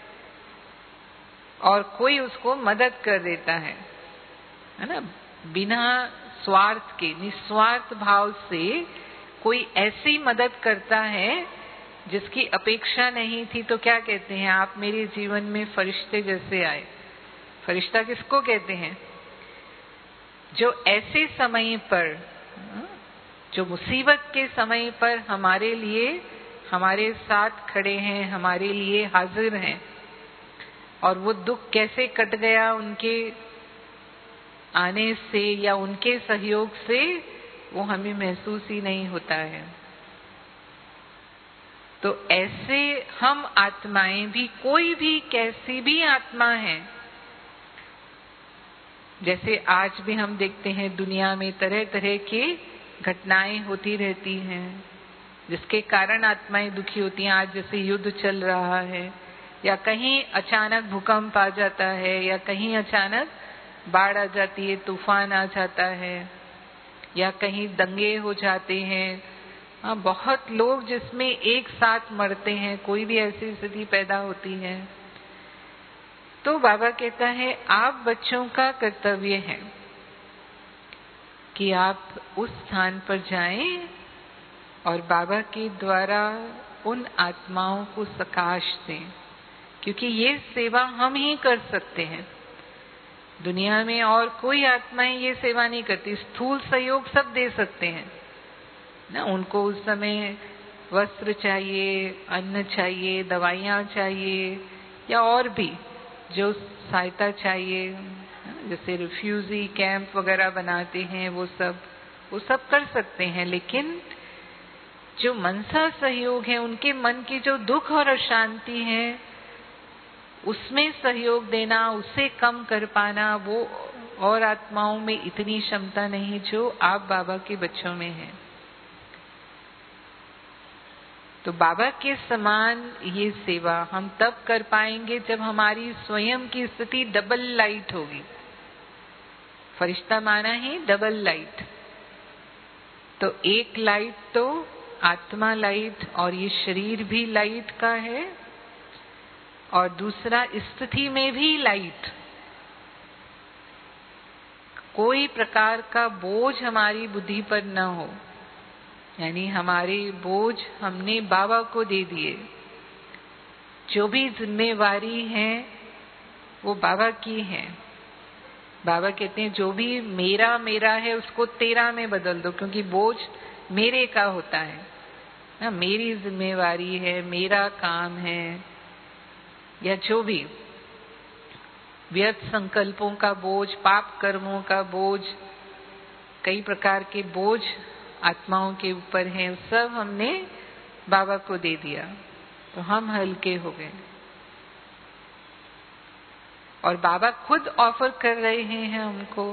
और कोई उसको मदद कर देता है ना, बिना स्वार्थ के, निस्वार्थ भाव से कोई ऐसी मदद करता है जिसकी अपेक्षा नहीं थी। तो क्या कहते हैं, आप मेरे जीवन में फरिश्ते जैसे आए। फरिश्ता किसको कहते हैं? जो ऐसे समय पर, जो मुसीबत के समय पर हमारे लिए, हमारे साथ खड़े हैं, हमारे लिए हाजिर हैं। और वो दुख कैसे कट गया उनके आने से या उनके सहयोग से, वो हमें महसूस ही नहीं होता है। तो ऐसे हम आत्माएं भी, कोई भी कैसी भी आत्मा है, जैसे आज भी हम देखते हैं दुनिया में तरह तरह की घटनाएं होती रहती हैं जिसके कारण आत्माएं दुखी होती हैं। आज जैसे युद्ध चल रहा है, या कहीं अचानक भूकंप आ जाता है, या कहीं अचानक बाढ़ आ जाती है, तूफान आ जाता है, या कहीं दंगे हो जाते हैं। बहुत लोग जिसमें एक साथ मरते हैं, कोई भी ऐसी स्थिति पैदा होती है। तो बाबा कहता है आप बच्चों का कर्तव्य है कि आप उस स्थान पर जाएं और बाबा के द्वारा उन आत्माओं को सकाश दें, क्योंकि ये सेवा हम ही कर सकते हैं। दुनिया में और कोई आत्माएं ये सेवा नहीं करती। स्थूल सहयोग सब दे सकते हैं ना, उनको उस समय वस्त्र चाहिए, अन्न चाहिए, दवाइयाँ चाहिए, या और भी जो सहायता चाहिए, जैसे रिफ्यूजी कैंप वगैरह बनाते हैं, वो सब कर सकते हैं। लेकिन जो मनसा सहयोग है, उनके मन की जो दुख और अशांति है, उसमें सहयोग देना, उसे कम कर पाना, वो और आत्माओं में इतनी क्षमता नहीं जो आप बाबा के बच्चों में है। तो बाबा के समान ये सेवा हम तब कर पाएंगे जब हमारी स्वयं की स्थिति डबल लाइट होगी। फरिश्ता माना ही डबल लाइट। तो एक लाइट तो आत्मा लाइट और ये शरीर भी लाइट का है, और दूसरा स्थिति में भी लाइट। कोई प्रकार का बोझ हमारी बुद्धि पर न हो, यानी हमारे बोझ हमने बाबा को दे दिए। जो भी जिम्मेवारी है वो बाबा की है। बाबा कहते हैं जो भी मेरा मेरा है उसको तेरा में बदल दो, क्योंकि बोझ मेरे का होता है ना, मेरी जिम्मेवारी है, मेरा काम है, या जो भी व्यर्थ संकल्पों का बोझ, पाप कर्मों का बोझ, कई प्रकार के बोझ आत्माओं के ऊपर हैं, सब हमने बाबा को दे दिया, तो हम हल्के हो गए। और बाबा खुद ऑफर कर रहे हैं हमको।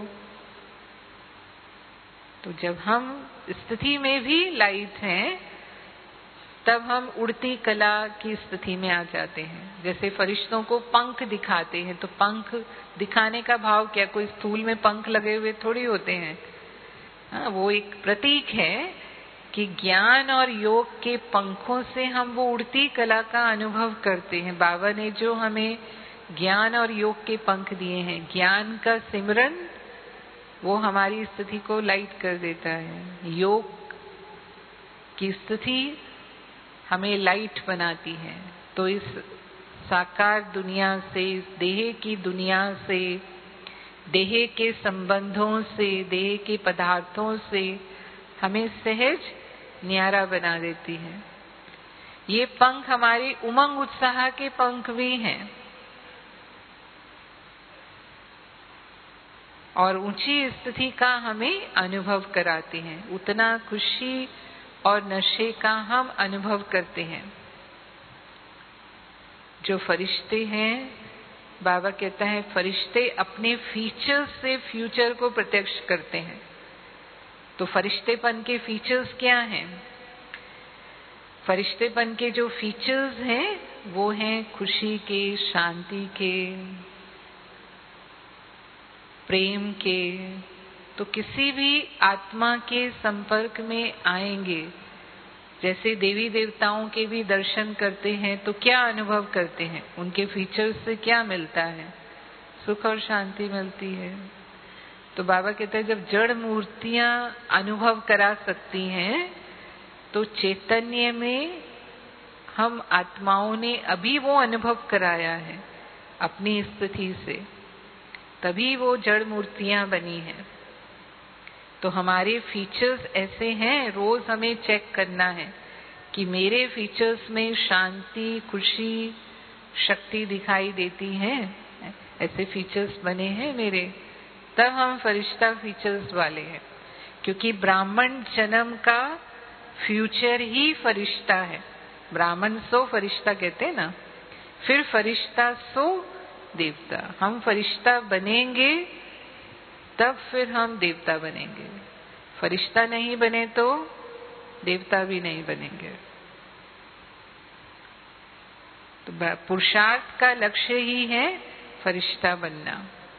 तो जब हम स्थिति में भी लाइट हैं, तब हम उड़ती कला की स्थिति में आ जाते हैं। जैसे फरिश्तों को पंख दिखाते हैं, तो पंख दिखाने का भाव क्या, कोई स्थूल में पंख लगे हुए थोड़ी होते हैं। हाँ, वो एक प्रतीक है कि ज्ञान और योग के पंखों से हम वो उड़ती कला का अनुभव करते हैं। बाबा ने जो हमें ज्ञान और योग के पंख दिए हैं, ज्ञान का सिमरन वो हमारी स्थिति को लाइट कर देता है, योग की स्थिति हमें लाइट बनाती है। तो इस साकार दुनिया से, इस देह की दुनिया से, देह के संबंधों से, देह के पदार्थों से हमें सहज न्यारा बना देती है। ये पंख हमारे उमंग उत्साह के पंख भी हैं, और ऊंची स्थिति का हमें अनुभव कराते हैं। उतना खुशी और नशे का हम अनुभव करते हैं। जो फरिश्ते हैं, बाबा कहता है फरिश्ते अपने फीचर्स से फ्यूचर को प्रत्यक्ष करते हैं। तो फरिश्तेपन के फीचर्स क्या हैं? फरिश्तेपन के जो फीचर्स हैं वो हैं खुशी के, शांति के, प्रेम के। तो किसी भी आत्मा के संपर्क में आएंगे, जैसे देवी देवताओं के भी दर्शन करते हैं तो क्या अनुभव करते हैं, उनके फीचर्स से क्या मिलता है, सुख और शांति मिलती है। तो बाबा कहते हैं जब जड़ मूर्तियां अनुभव करा सकती हैं, तो चैतन्य में हम आत्माओं ने अभी वो अनुभव कराया है अपनी स्थिति से, तभी वो जड़ मूर्तियां बनी हैं। तो हमारे फीचर्स ऐसे हैं, रोज हमें चेक करना है कि मेरे फीचर्स में शांति, खुशी, शक्ति दिखाई देती है, ऐसे फीचर्स बने हैं मेरे, तब हम फरिश्ता फीचर्स वाले हैं। क्योंकि ब्राह्मण जन्म का फ्यूचर ही फरिश्ता है। ब्राह्मण सो फरिश्ता कहते हैं ना, फिर फरिश्ता सो देवता। हम फरिश्ता बनेंगे तब फिर हम देवता बनेंगे। फरिश्ता नहीं बने तो देवता भी नहीं बनेंगे। तो पुरुषार्थ का लक्ष्य ही है फरिश्ता बनना।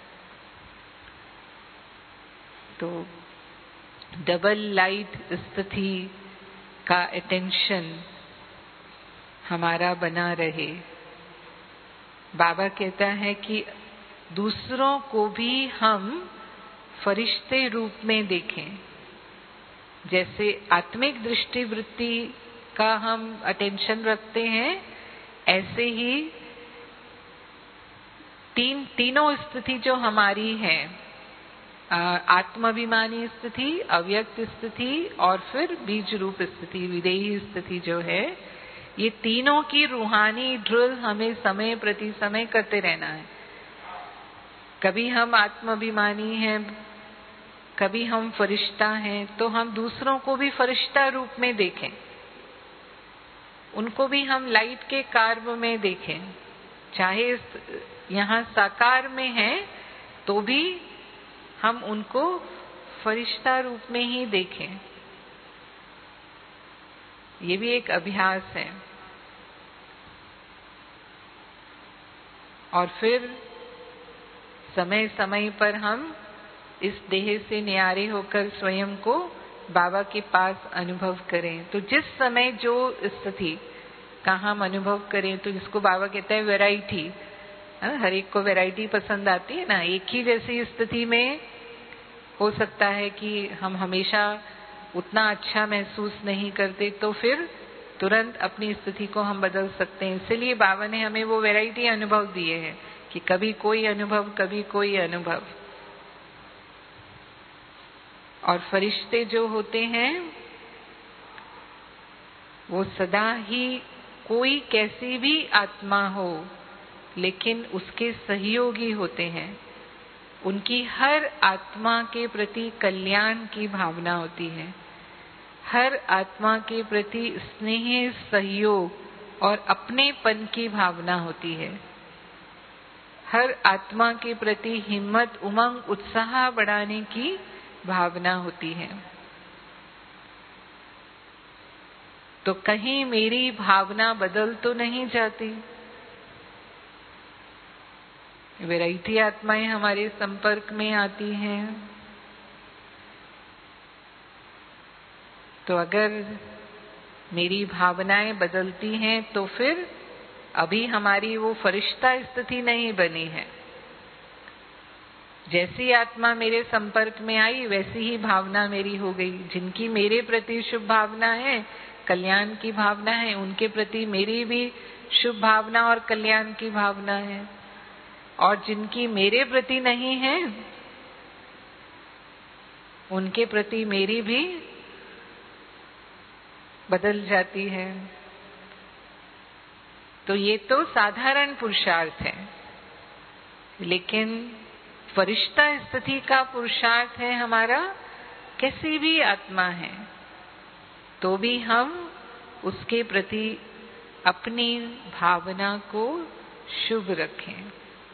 तो डबल लाइट स्थिति का अटेंशन हमारा बना रहे। बाबा कहता है कि दूसरों को भी हम फरिश्ते रूप में देखें। जैसे आत्मिक दृष्टि वृत्ति का हम अटेंशन रखते हैं, ऐसे ही तीनों स्थिति जो हमारी है, आत्माभिमानी स्थिति, अव्यक्त स्थिति और फिर बीज रूप स्थिति, विदेही स्थिति जो है, ये तीनों की रूहानी ड्रिल हमें समय प्रति समय करते रहना है। कभी हम आत्माभिमानी हैं, कभी हम फरिश्ता हैं, तो हम दूसरों को भी फरिश्ता रूप में देखें, उनको भी हम लाइट के कार्य में देखें। चाहे यहाँ साकार में है तो भी हम उनको फरिश्ता रूप में ही देखें। ये भी एक अभ्यास है। और फिर समय समय पर हम इस देह से न्यारे होकर स्वयं को बाबा के पास अनुभव करें। तो जिस समय जो स्थिति का हम अनुभव करें, तो जिसको बाबा कहते हैं वैरायटी, हर एक को वैरायटी पसंद आती है ना। एक ही जैसी स्थिति में हो सकता है कि हम हमेशा उतना अच्छा महसूस नहीं करते, तो फिर तुरंत अपनी स्थिति को हम बदल सकते हैं। इसलिए बाबा ने हमें वो वैरायटी अनुभव दिए हैं कि कभी कोई अनुभव, कभी कोई अनुभव। और फरिश्ते जो होते हैं वो सदा ही, कोई कैसी भी आत्मा हो लेकिन उसके सहयोगी होते हैं। उनकी हर आत्मा के प्रति कल्याण की भावना होती है, हर आत्मा के प्रति स्नेह, सहयोग और अपनेपन की भावना होती है। हर आत्मा के प्रति हिम्मत, उमंग, उत्साह बढ़ाने की भावना होती है। तो कहीं मेरी भावना बदल तो नहीं जाती? वैरायटी आत्माएं हमारे संपर्क में आती हैं। तो अगर मेरी भावनाएं बदलती हैं तो फिर अभी हमारी वो फरिश्ता स्थिति नहीं बनी है। जैसी आत्मा मेरे संपर्क में आई वैसी ही भावना मेरी हो गई। जिनकी मेरे प्रति शुभ भावना है, कल्याण की भावना है, उनके प्रति मेरी भी शुभ भावना और कल्याण की भावना है। और जिनकी मेरे प्रति नहीं है, उनके प्रति मेरी भी बदल जाती है। तो ये तो साधारण पुरुषार्थ है, लेकिन फरिश्ता स्थिति का पुरुषार्थ है हमारा, कैसी भी आत्मा है तो भी हम उसके प्रति अपनी भावना को शुभ रखें।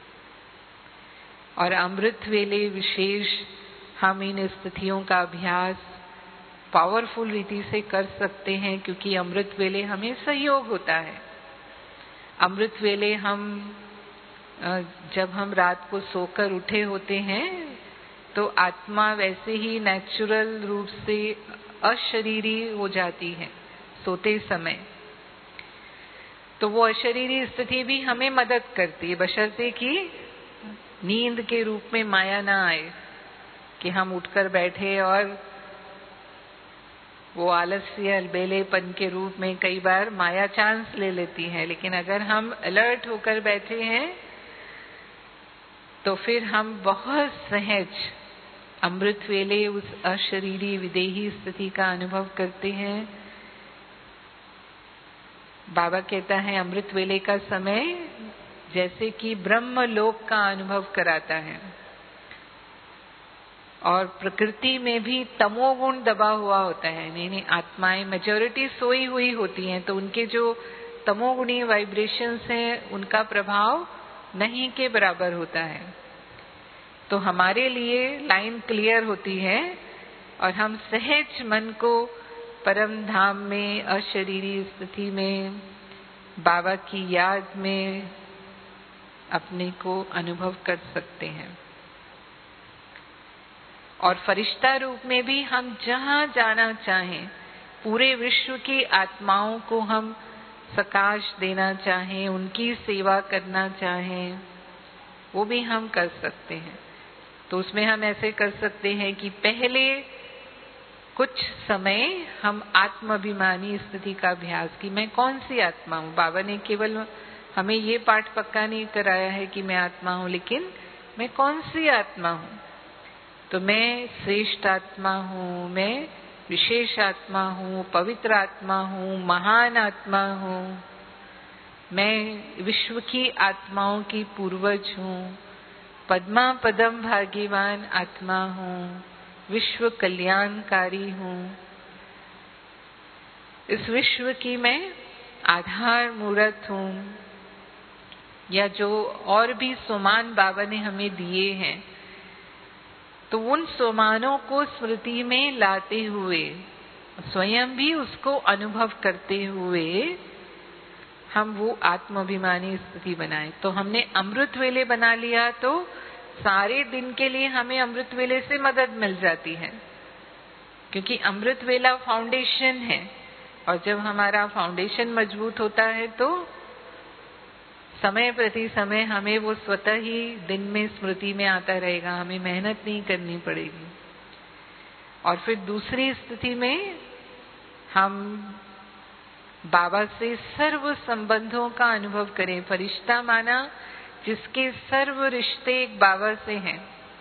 और अमृत वेले विशेष हम इन स्थितियों का अभ्यास पावरफुल रीति से कर सकते हैं, क्योंकि अमृत वेले हमें सहयोग होता है। अमृत वेले हम जब हम रात को सोकर उठे होते हैं तो आत्मा वैसे ही नेचुरल रूप से अशरीरी हो जाती है सोते समय। तो वो अशरीरी स्थिति भी हमें मदद करती है, बशर्ते कि नींद के रूप में माया ना आए कि हम उठकर बैठे। और वो आलस्य, अलबेलेपन के रूप में कई बार माया चांस ले लेती है। लेकिन अगर हम अलर्ट होकर बैठे हैं तो फिर हम बहुत सहज अमृत वेले उस अशरीरी विदेही स्थिति का अनुभव करते हैं। बाबा कहता है अमृत वेले का समय जैसे कि ब्रह्म लोक का अनुभव कराता है। और प्रकृति में भी तमोगुण दबा हुआ होता है। नहीं, आत्माएं मेजॉरिटी सोई हुई होती हैं, तो उनके जो तमोगुणी वाइब्रेशंस हैं उनका प्रभाव नहीं के बराबर होता है। तो हमारे लिए लाइन क्लियर होती है और हम सहज मन को परम धाम में, अशरीरी स्थिति में, बाबा की याद में अपने को अनुभव कर सकते हैं। और फरिश्ता रूप में भी हम जहां जाना चाहें, पूरे विश्व की आत्माओं को हम सकाश देना चाहें, उनकी सेवा करना चाहें, वो भी हम कर सकते हैं। तो उसमें हम ऐसे कर सकते हैं कि पहले कुछ समय हम आत्माभिमानी स्थिति का अभ्यास की मैं कौन सी आत्मा हूँ। बाबा ने केवल हमें ये पाठ पक्का नहीं कराया है कि मैं आत्मा हूँ, लेकिन मैं कौन सी आत्मा हूँ। तो मैं श्रेष्ठ आत्मा हूँ, मैं विशेष आत्मा हूँ, पवित्र आत्मा हूँ, महान आत्मा हूँ, मैं विश्व की आत्माओं की पूर्वज हूँ, पद्मा पदम भाग्यवान आत्मा हूँ, विश्व कल्याणकारी हूँ। इस विश्व की मैं आधार मूर्त हूँ। या जो और भी सोमान बाबा ने हमें दिए हैं, तो उन सोमानों को स्मृति में लाते हुए स्वयं भी उसको अनुभव करते हुए हम वो आत्माभिमानी स्थिति बनाए। तो हमने अमृत वेले बना लिया तो सारे दिन के लिए हमें अमृत वेले से मदद मिल जाती है, क्योंकि अमृत वेला फाउंडेशन है। और जब हमारा फाउंडेशन मजबूत होता है तो समय प्रति समय हमें वो स्वतः ही दिन में स्मृति में आता रहेगा, हमें मेहनत नहीं करनी पड़ेगी। और फिर दूसरी स्थिति में हम बाबा से सर्व संबंधों का अनुभव करें। फरिश्ता माना जिसके सर्व रिश्ते एक बाबा से हैं।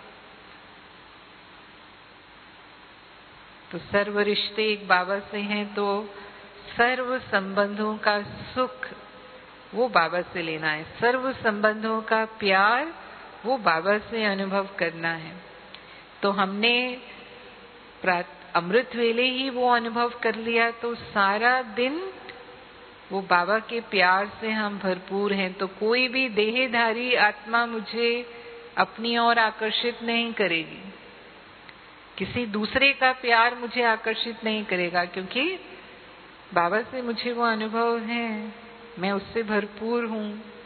तो सर्व रिश्ते एक बाबा से हैं तो सर्व संबंधों का सुख वो बाबा से लेना है, सर्व संबंधों का प्यार वो बाबा से अनुभव करना है। तो हमने अमृत वेले ही वो अनुभव कर लिया तो सारा दिन वो बाबा के प्यार से हम भरपूर हैं। तो कोई भी देहधारी आत्मा मुझे अपनी ओर आकर्षित नहीं करेगी, किसी दूसरे का प्यार मुझे आकर्षित नहीं करेगा, क्योंकि बाबा से मुझे वो अनुभव है, मैं उससे भरपूर हूं।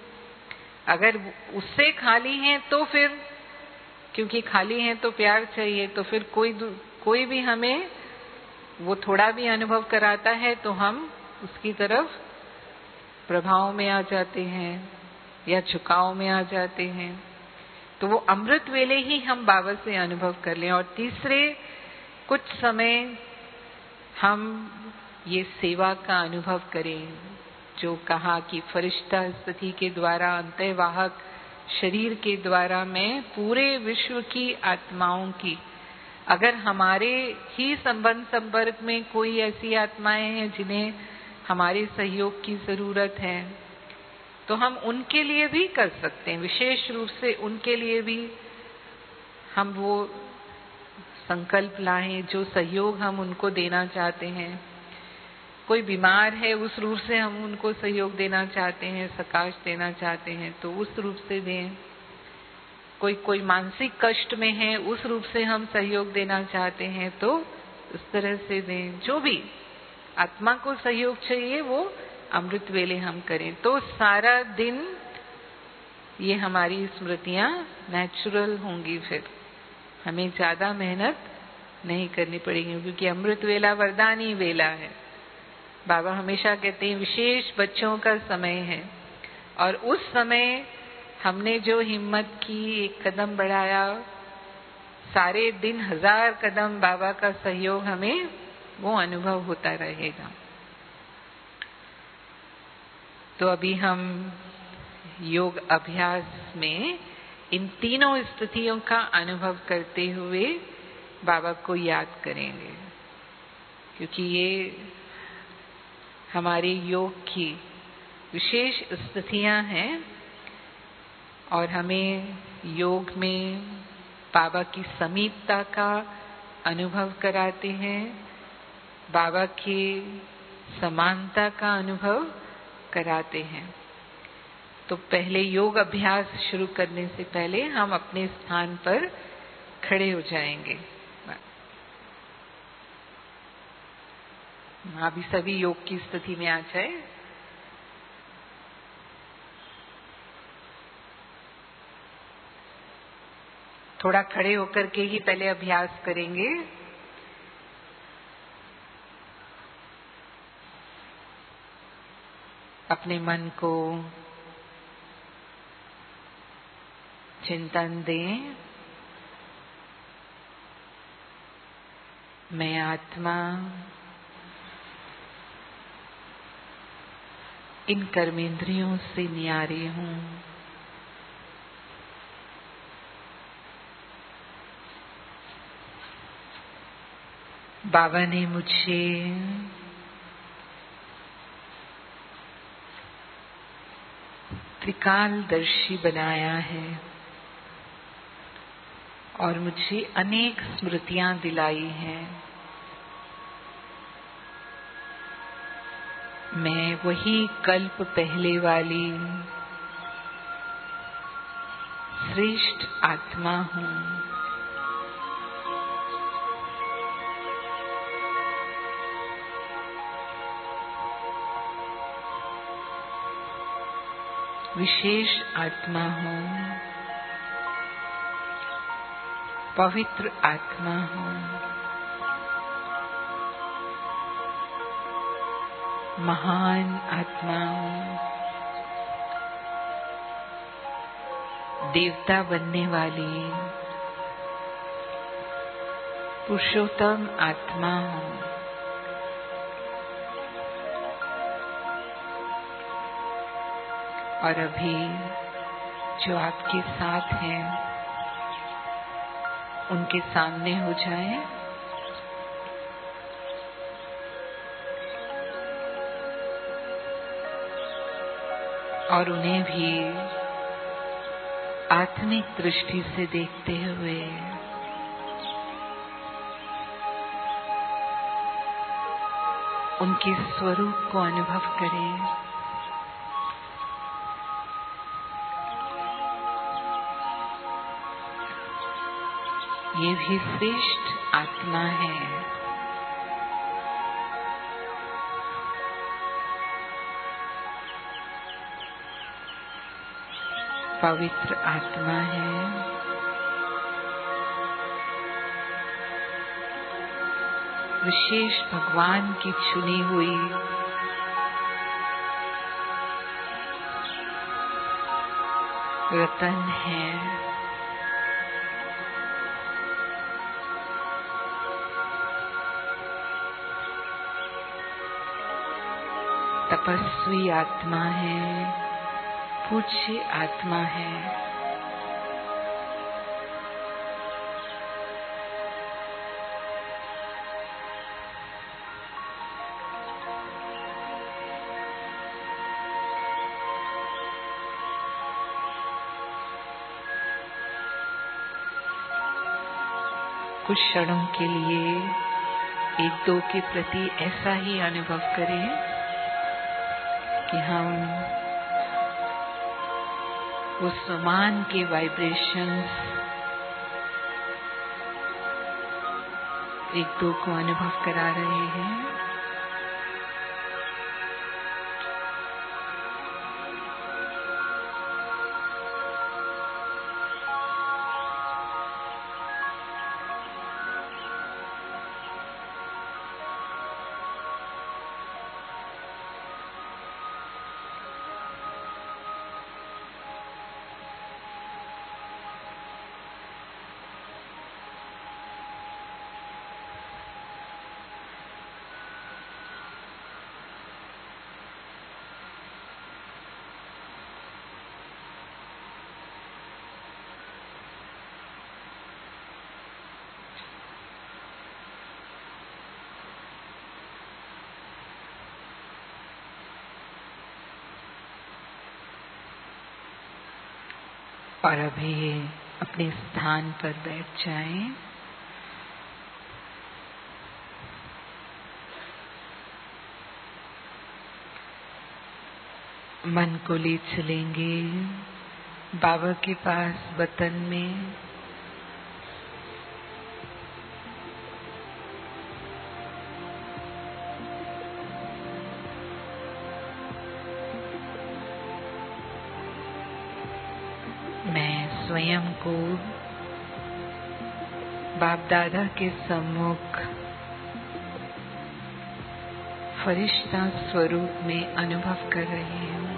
अगर उससे खाली हैं तो फिर, क्योंकि खाली हैं तो प्यार चाहिए, तो फिर कोई भी हमें वो थोड़ा भी अनुभव कराता है तो हम उसकी तरफ प्रभाव में आ जाते हैं या झुकाव में आ जाते हैं। तो वो अमृत वेले ही हम बाबा से अनुभव कर लें। और तीसरे कुछ समय हम ये सेवा का अनुभव करें, जो कहा कि फरिश्ता स्थिति के द्वारा, अंतर्वाहक शरीर के द्वारा मैं पूरे विश्व की आत्माओं की, अगर हमारे ही संपर्क में कोई ऐसी आत्माएं हैं जिन्हें हमारे सहयोग की जरूरत है तो हम उनके लिए भी कर सकते हैं। विशेष रूप से उनके लिए भी हम वो संकल्प लाएं जो सहयोग हम उनको देना चाहते हैं। कोई बीमार है उस रूप से हम उनको सहयोग देना चाहते हैं, सकाश देना चाहते हैं तो उस रूप से दें। कोई मानसिक कष्ट में है उस रूप से हम सहयोग देना चाहते हैं तो उस तरह से दें। जो भी आत्मा को सहयोग चाहिए वो अमृत वेले हम करें तो सारा दिन ये हमारी स्मृतियां नेचुरल होंगी। फिर हमें ज्यादा मेहनत नहीं करनी पड़ेगी, क्योंकि अमृत वेला वरदानी वेला है। बाबा हमेशा कहते हैं विशेष बच्चों का समय है, और उस समय हमने जो हिम्मत की, एक कदम बढ़ाया, सारे दिन 1000 कदम बाबा का सहयोग हमें वो अनुभव होता रहेगा। तो अभी हम योग अभ्यास में इन तीनों स्थितियों का अनुभव करते हुए बाबा को याद करेंगे, क्योंकि ये हमारे योग की विशेष स्थितियां हैं और हमें योग में बाबा की समीपता का अनुभव कराते हैं, बाबा की समानता का अनुभव कराते हैं। तो पहले योग अभ्यास शुरू करने से पहले हम अपने स्थान पर खड़े हो जाएंगे। अभी सभी योग की स्थिति में आ जाए। थोड़ा खड़े होकर के ही पहले अभ्यास करेंगे। अपने मन को चिंतन दें, मैं आत्मा इन कर्मेंद्रियों से न्यारी हूं। बाबा ने मुझे त्रिकालदर्शी बनाया है और मुझे अनेक स्मृतियां दिलाई हैं। मैं वही कल्प पहले वाली श्रेष्ठ आत्मा हूं। 。 विशेष आत्मा हूँ, पवित्र आत्मा हूँ, महान आत्मा हूँ, देवता बनने वाली पुरुषोत्तम आत्मा हूँ। और अभी जो आपके साथ हैं उनके सामने हो जाएं और उन्हें भी आत्मिक दृष्टि से देखते हुए उनके स्वरूप को अनुभव करें। ये भी श्रेष्ठ आत्मा है। पवित्र आत्मा है। विशेष भगवान की चुनी हुई रतन है। तपस्वी आत्मा है, पूज्य आत्मा है। कुछ क्षणों के लिए एक दो के प्रति ऐसा ही अनुभव करें कि हम उस समान के वाइब्रेशंस एक दो को अनुभव करा रहे हैं। और अभी अपने स्थान पर बैठ जाएं। मन को ले चलेंगे बाबा के पास वतन में। मैं स्वयं को बाप दादा के सम्मुख फरिश्ता स्वरूप में अनुभव कर रही हूँ।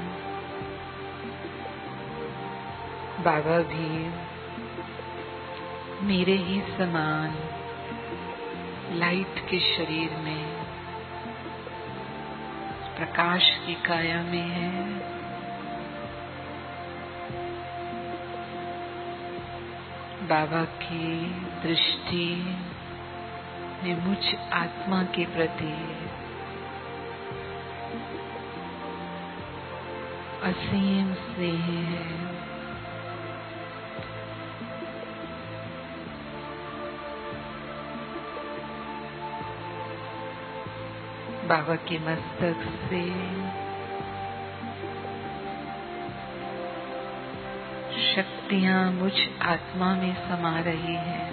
बाबा भी मेरे ही समान लाइट के शरीर में प्रकाश की काया में है। बाबा की दृष्टि में मुझ आत्मा के प्रति असीम स्नेह है। बाबा के मस्तक से शक्तियां मुझ आत्मा में समा रही हैं।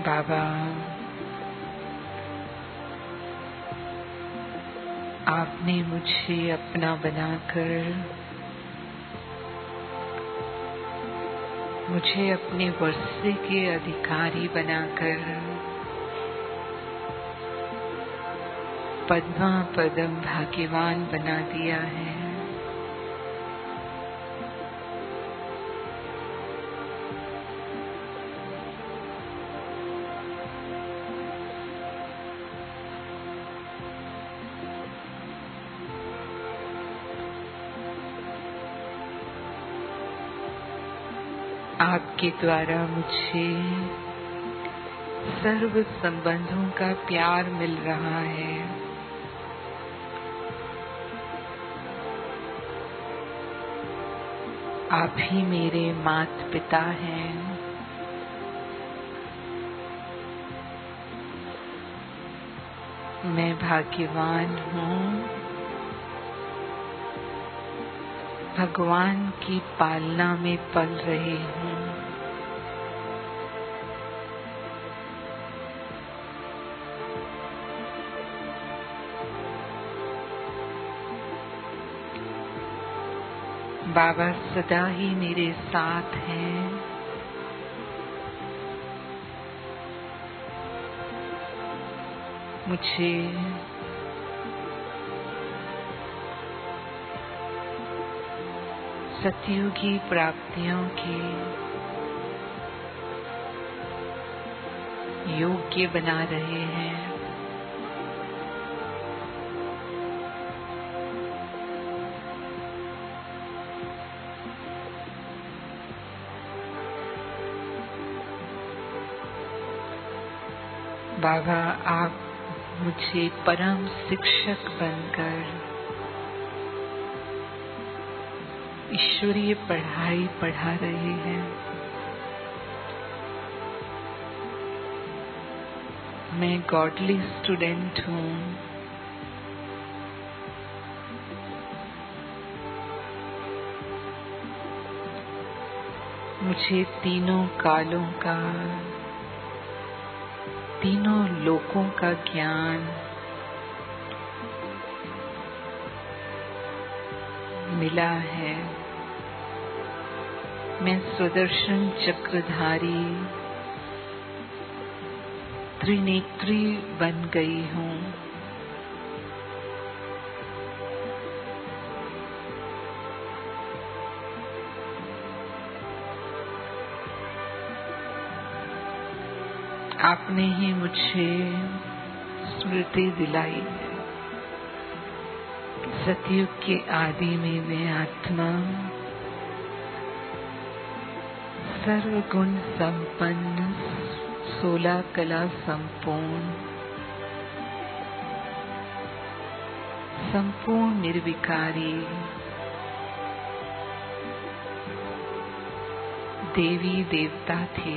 बाबा, आपने मुझे अपना बनाकर मुझे अपने वर्षे के अधिकारी बनाकर पद्मा पदम भाग्यवान बना दिया है। आपके द्वारा मुझे सर्व संबंधों का प्यार मिल रहा है। आप ही मेरे माता पिता हैं। मैं भाग्यवान हूँ। भगवान की पालना में पल रही हूँ। बाबा सदा ही मेरे साथ हैं। मुझे सतयुगी प्राप्तियों के योग्य बना रहे हैं। बाबा, आप मुझे परम शिक्षक बनकर ईश्वरीय पढ़ाई पढ़ा रहे हैं। मैं गॉडली स्टूडेंट हूँ। मुझे तीनों कालों का, तीनों लोकों का ज्ञान मिला है। मैं सुदर्शन चक्रधारी त्रिनेत्री बन गई हूँ। आपने ही मुझे स्मृति दिलाई है। सतयुग के आदि में मैं आत्मा सर्वगुण संपन्न, 16 कला संपूर्ण, संपूर्ण निर्विकारी देवी देवता थे।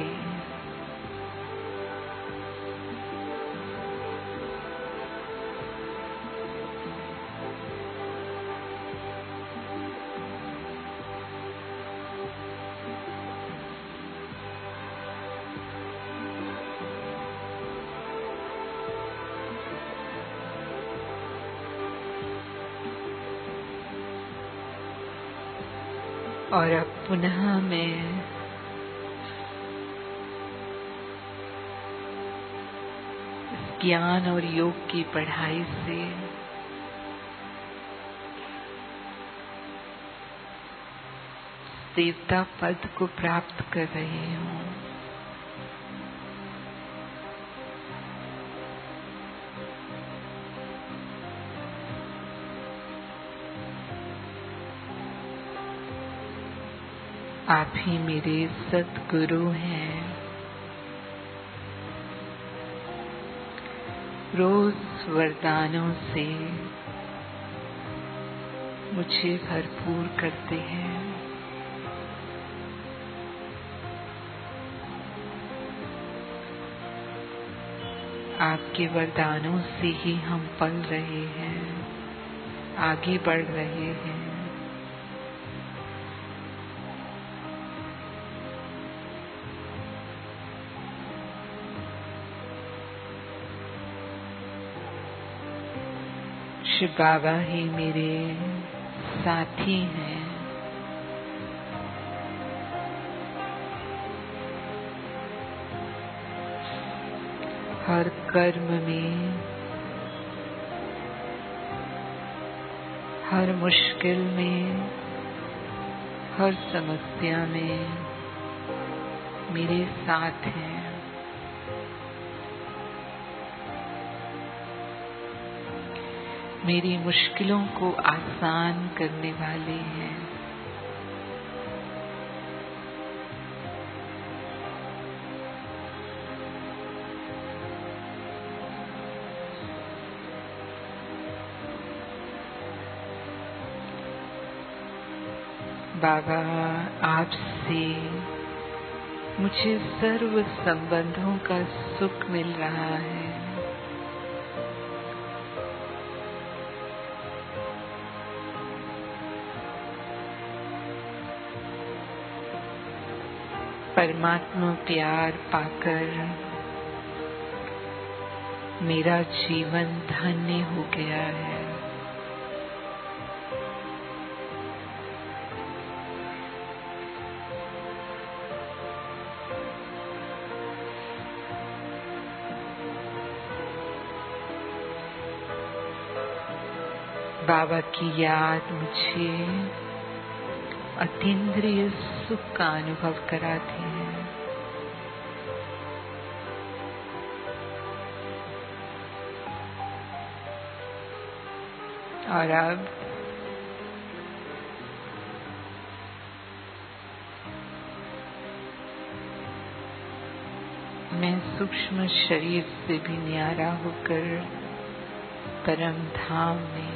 और अब पुनः मैं इस ज्ञान और योग की पढ़ाई से देवता पद को प्राप्त कर रही हूँ। आप ही मेरे सद्गुरु हैं। रोज वरदानों से मुझे भरपूर करते हैं। आपके वरदानों से ही हम पल रहे हैं, आगे बढ़ रहे हैं। शिव बाबा ही मेरे साथी हैं। हर कर्म में, हर मुश्किल में, हर समस्या में मेरे साथ हैं। मेरी मुश्किलों को आसान करने वाले हैं। बाबा, आपसे मुझे सर्व संबंधों का सुख मिल रहा है। परमात्मा प्यार पाकर मेरा जीवन धन्य हो गया है। बाबा की याद मुझे अतीन्द्रिय सुख का अनुभव कराती है। और अब मैं सूक्ष्म शरीर से भी न्यारा होकर परम धाम में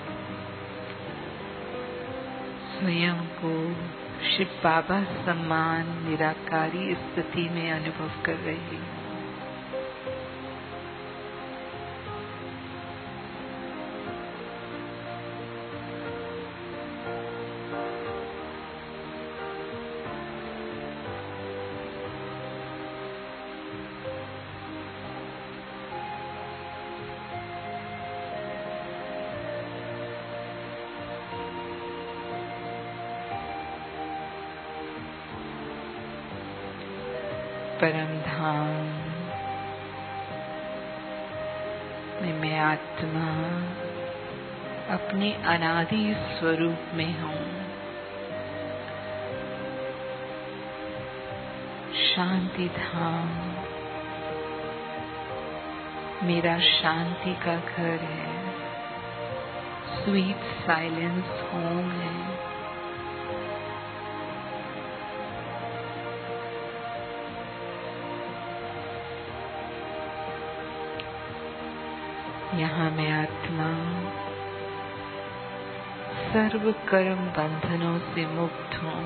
स्वयं को शिव बाबा समान निराकारी स्थिति में अनुभव कर रही हूँ। परम धाम में मैं आत्मा अपने अनादि स्वरूप में हूँ। शांति धाम मेरा शांति का घर है। स्वीट साइलेंस होम है। यहाँ मैं आत्मा सर्व कर्म बंधनों से मुक्त हूँ।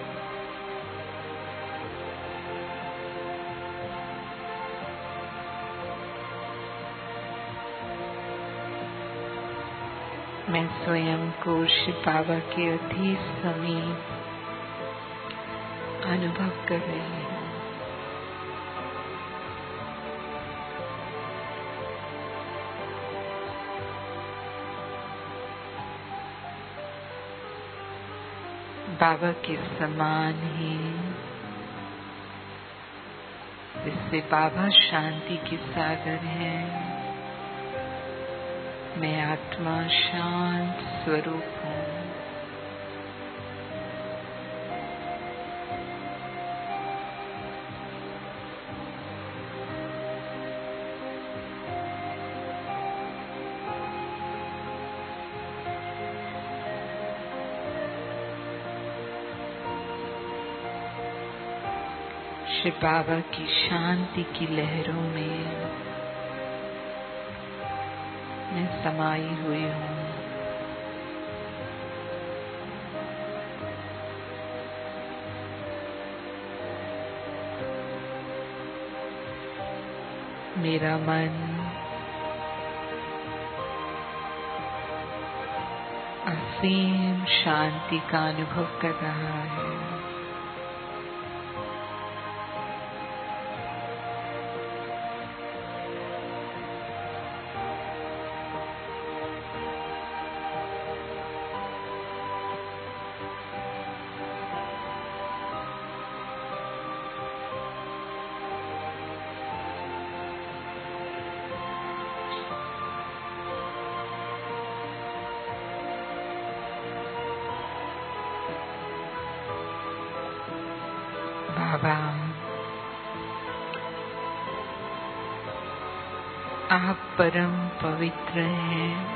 मैं स्वयं को शिव बाबा के अति समीप अनुभव कर रही हूँ। बाबा के समान ही, जिससे बाबा शांति के सागर हैं, मैं आत्मा शांत स्वरूप हूँ। शिव बाबा की शांति की लहरों में मैं समाई हुई हूँ। मेरा मन असीम शांति का अनुभव कर रहा है। आप परम पवित्र हैं।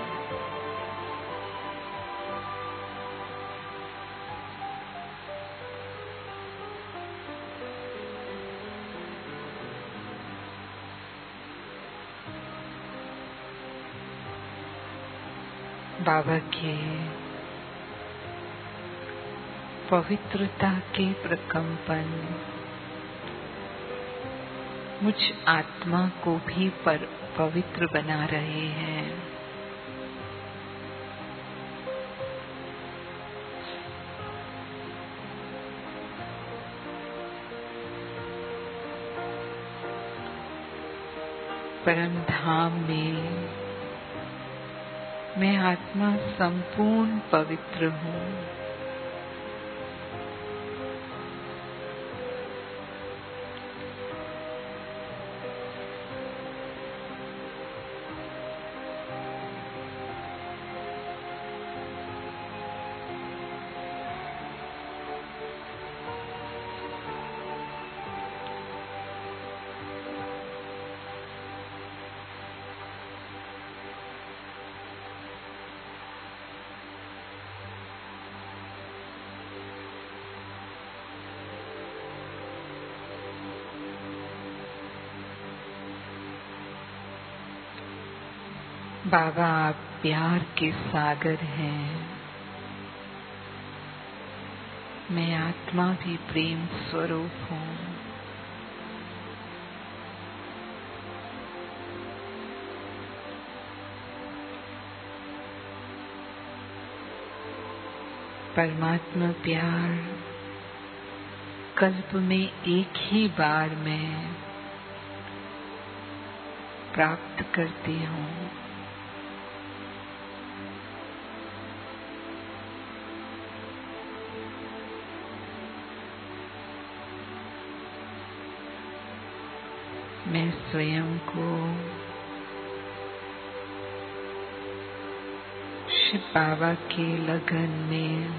बाबा के पवित्रता के प्रकंपन मुझ आत्मा को भी पवित्र बना रहे हैं। परम धाम में मैं आत्मा संपूर्ण पवित्र हूँ। बाबा आप प्यार के सागर हैं। मैं आत्मा भी प्रेम स्वरूप हूँ। परमात्मा प्यार कल्प में एक ही बार मैं प्राप्त करती हूँ। मैं स्वयं को शिव बाबा के लगन में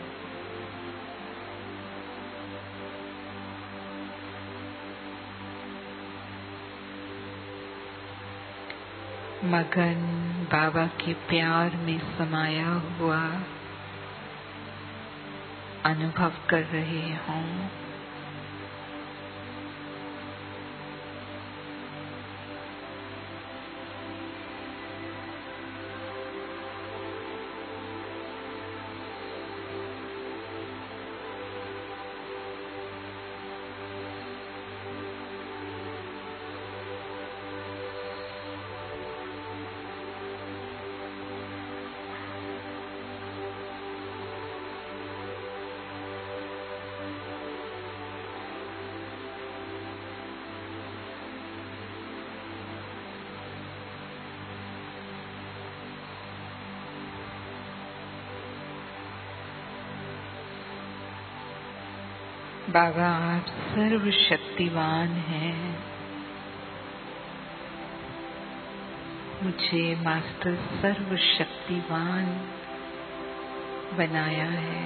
मगन बाबा के प्यार में समाया हुआ अनुभव कर रही हूँ। बाबा आप सर्वशक्तिवान हैं। मुझे मास्टर सर्वशक्तिवान बनाया है।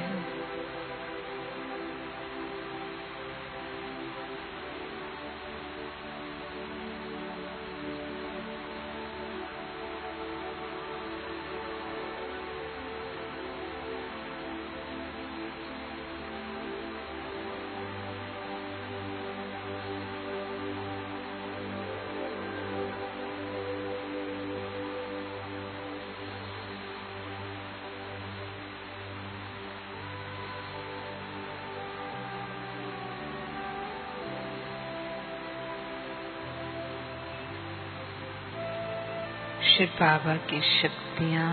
शिव बाबा की शक्तियाँ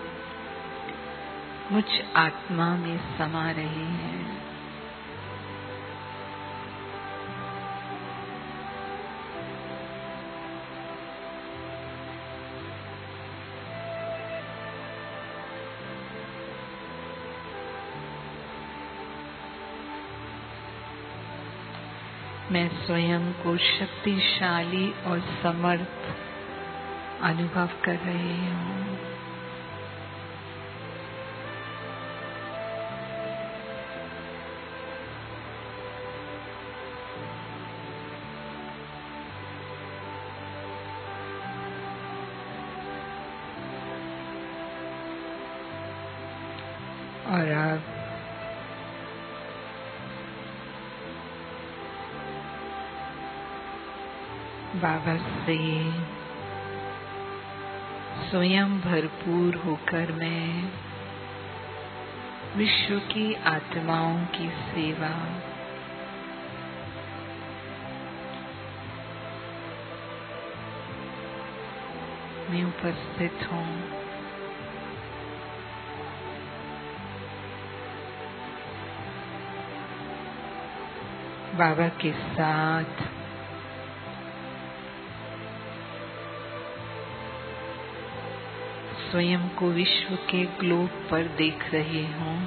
मुझ आत्मा में समा रही हैं। मैं स्वयं को शक्तिशाली और समर्थ अनुभव कर रही हूँ। और अब बाबा से स्वयं भरपूर होकर मैं विश्व की आत्माओं की सेवा में उपस्थित हूँ। बाबा के साथ स्वयं को विश्व के ग्लोब पर देख रही हूँ।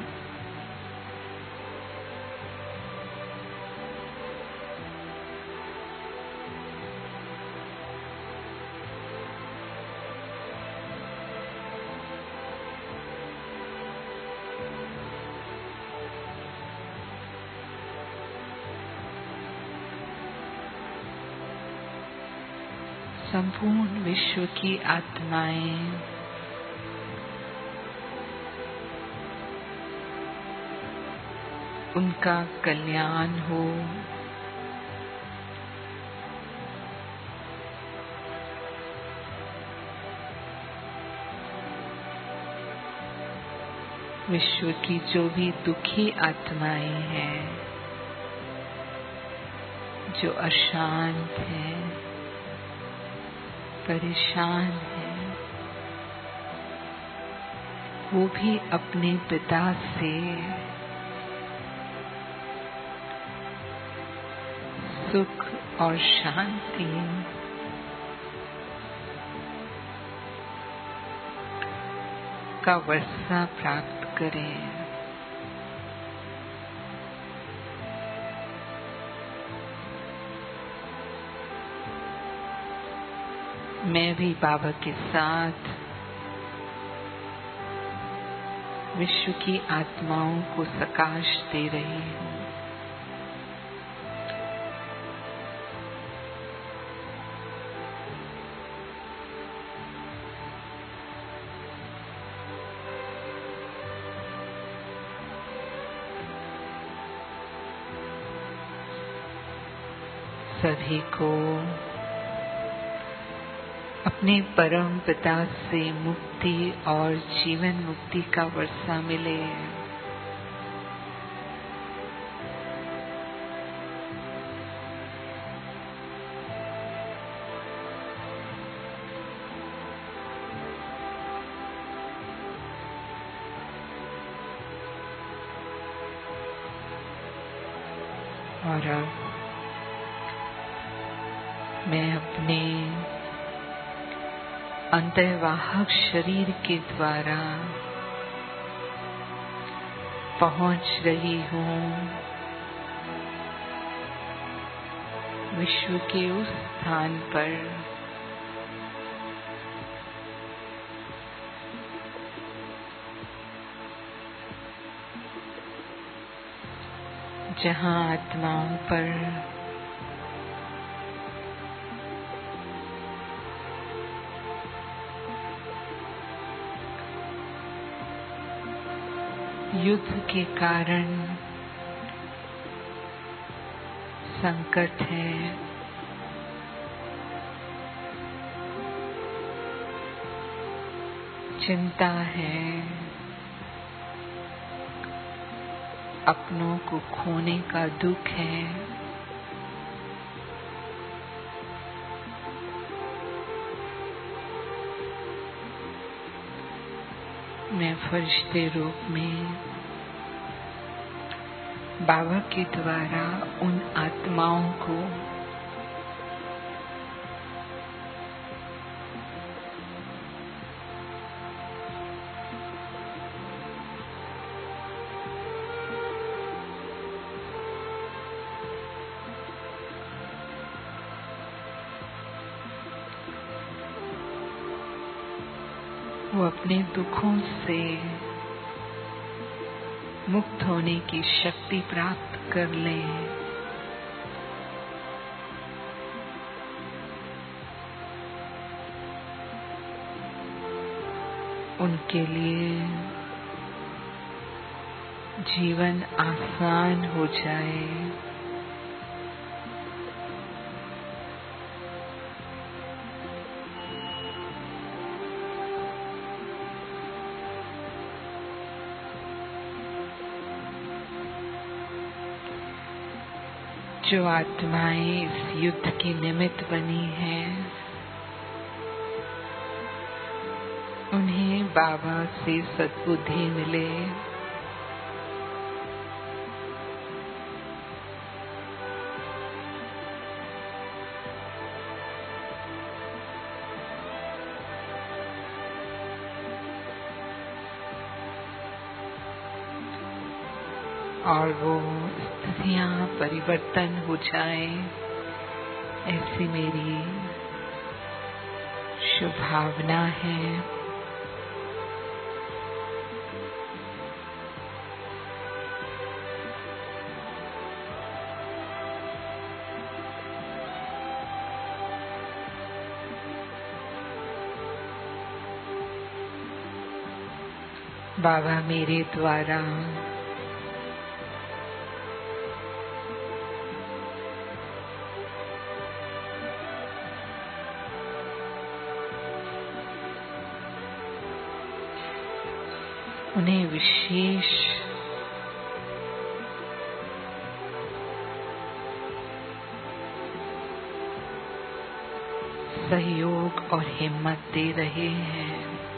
संपूर्ण विश्व की आत्माएं उनका कल्याण हो, विश्व की जो भी दुखी आत्माएं हैं, जो अशांत हैं, परेशान हैं, वो भी अपने पिता से सुख और शांति का वर्षा प्राप्त करें। मैं भी बाबा के साथ विश्व की आत्माओं को प्रकाश दे रही हूँ। सभी को अपने परम पिता से मुक्ति और जीवन मुक्ति का वर्षा मिले। और अब मैं अपने अंतर्वाहक शरीर के द्वारा पहुंच रही हूँ विश्व के उस स्थान पर जहाँ आत्माओं पर युद्ध के कारण संकट है, चिंता है, अपनों को खोने का दुख है, मैं फरिश्ते रूप में बाबा के द्वारा उन आत्माओं को वो अपने दुखों से मुक्त होने की शक्ति प्राप्त कर लें। उनके लिए जीवन आसान हो जाए। जो आत्माएं इस युद्ध की निमित्त बनी हैं, उन्हें बाबा से सद्बुद्धि मिले। और वो स्थितियां परिवर्तन हो जाएं, ऐसी मेरी शुभभावना है। बाबा मेरे द्वारा उन्हें विशेष सहयोग और हिम्मत दे रहे हैं।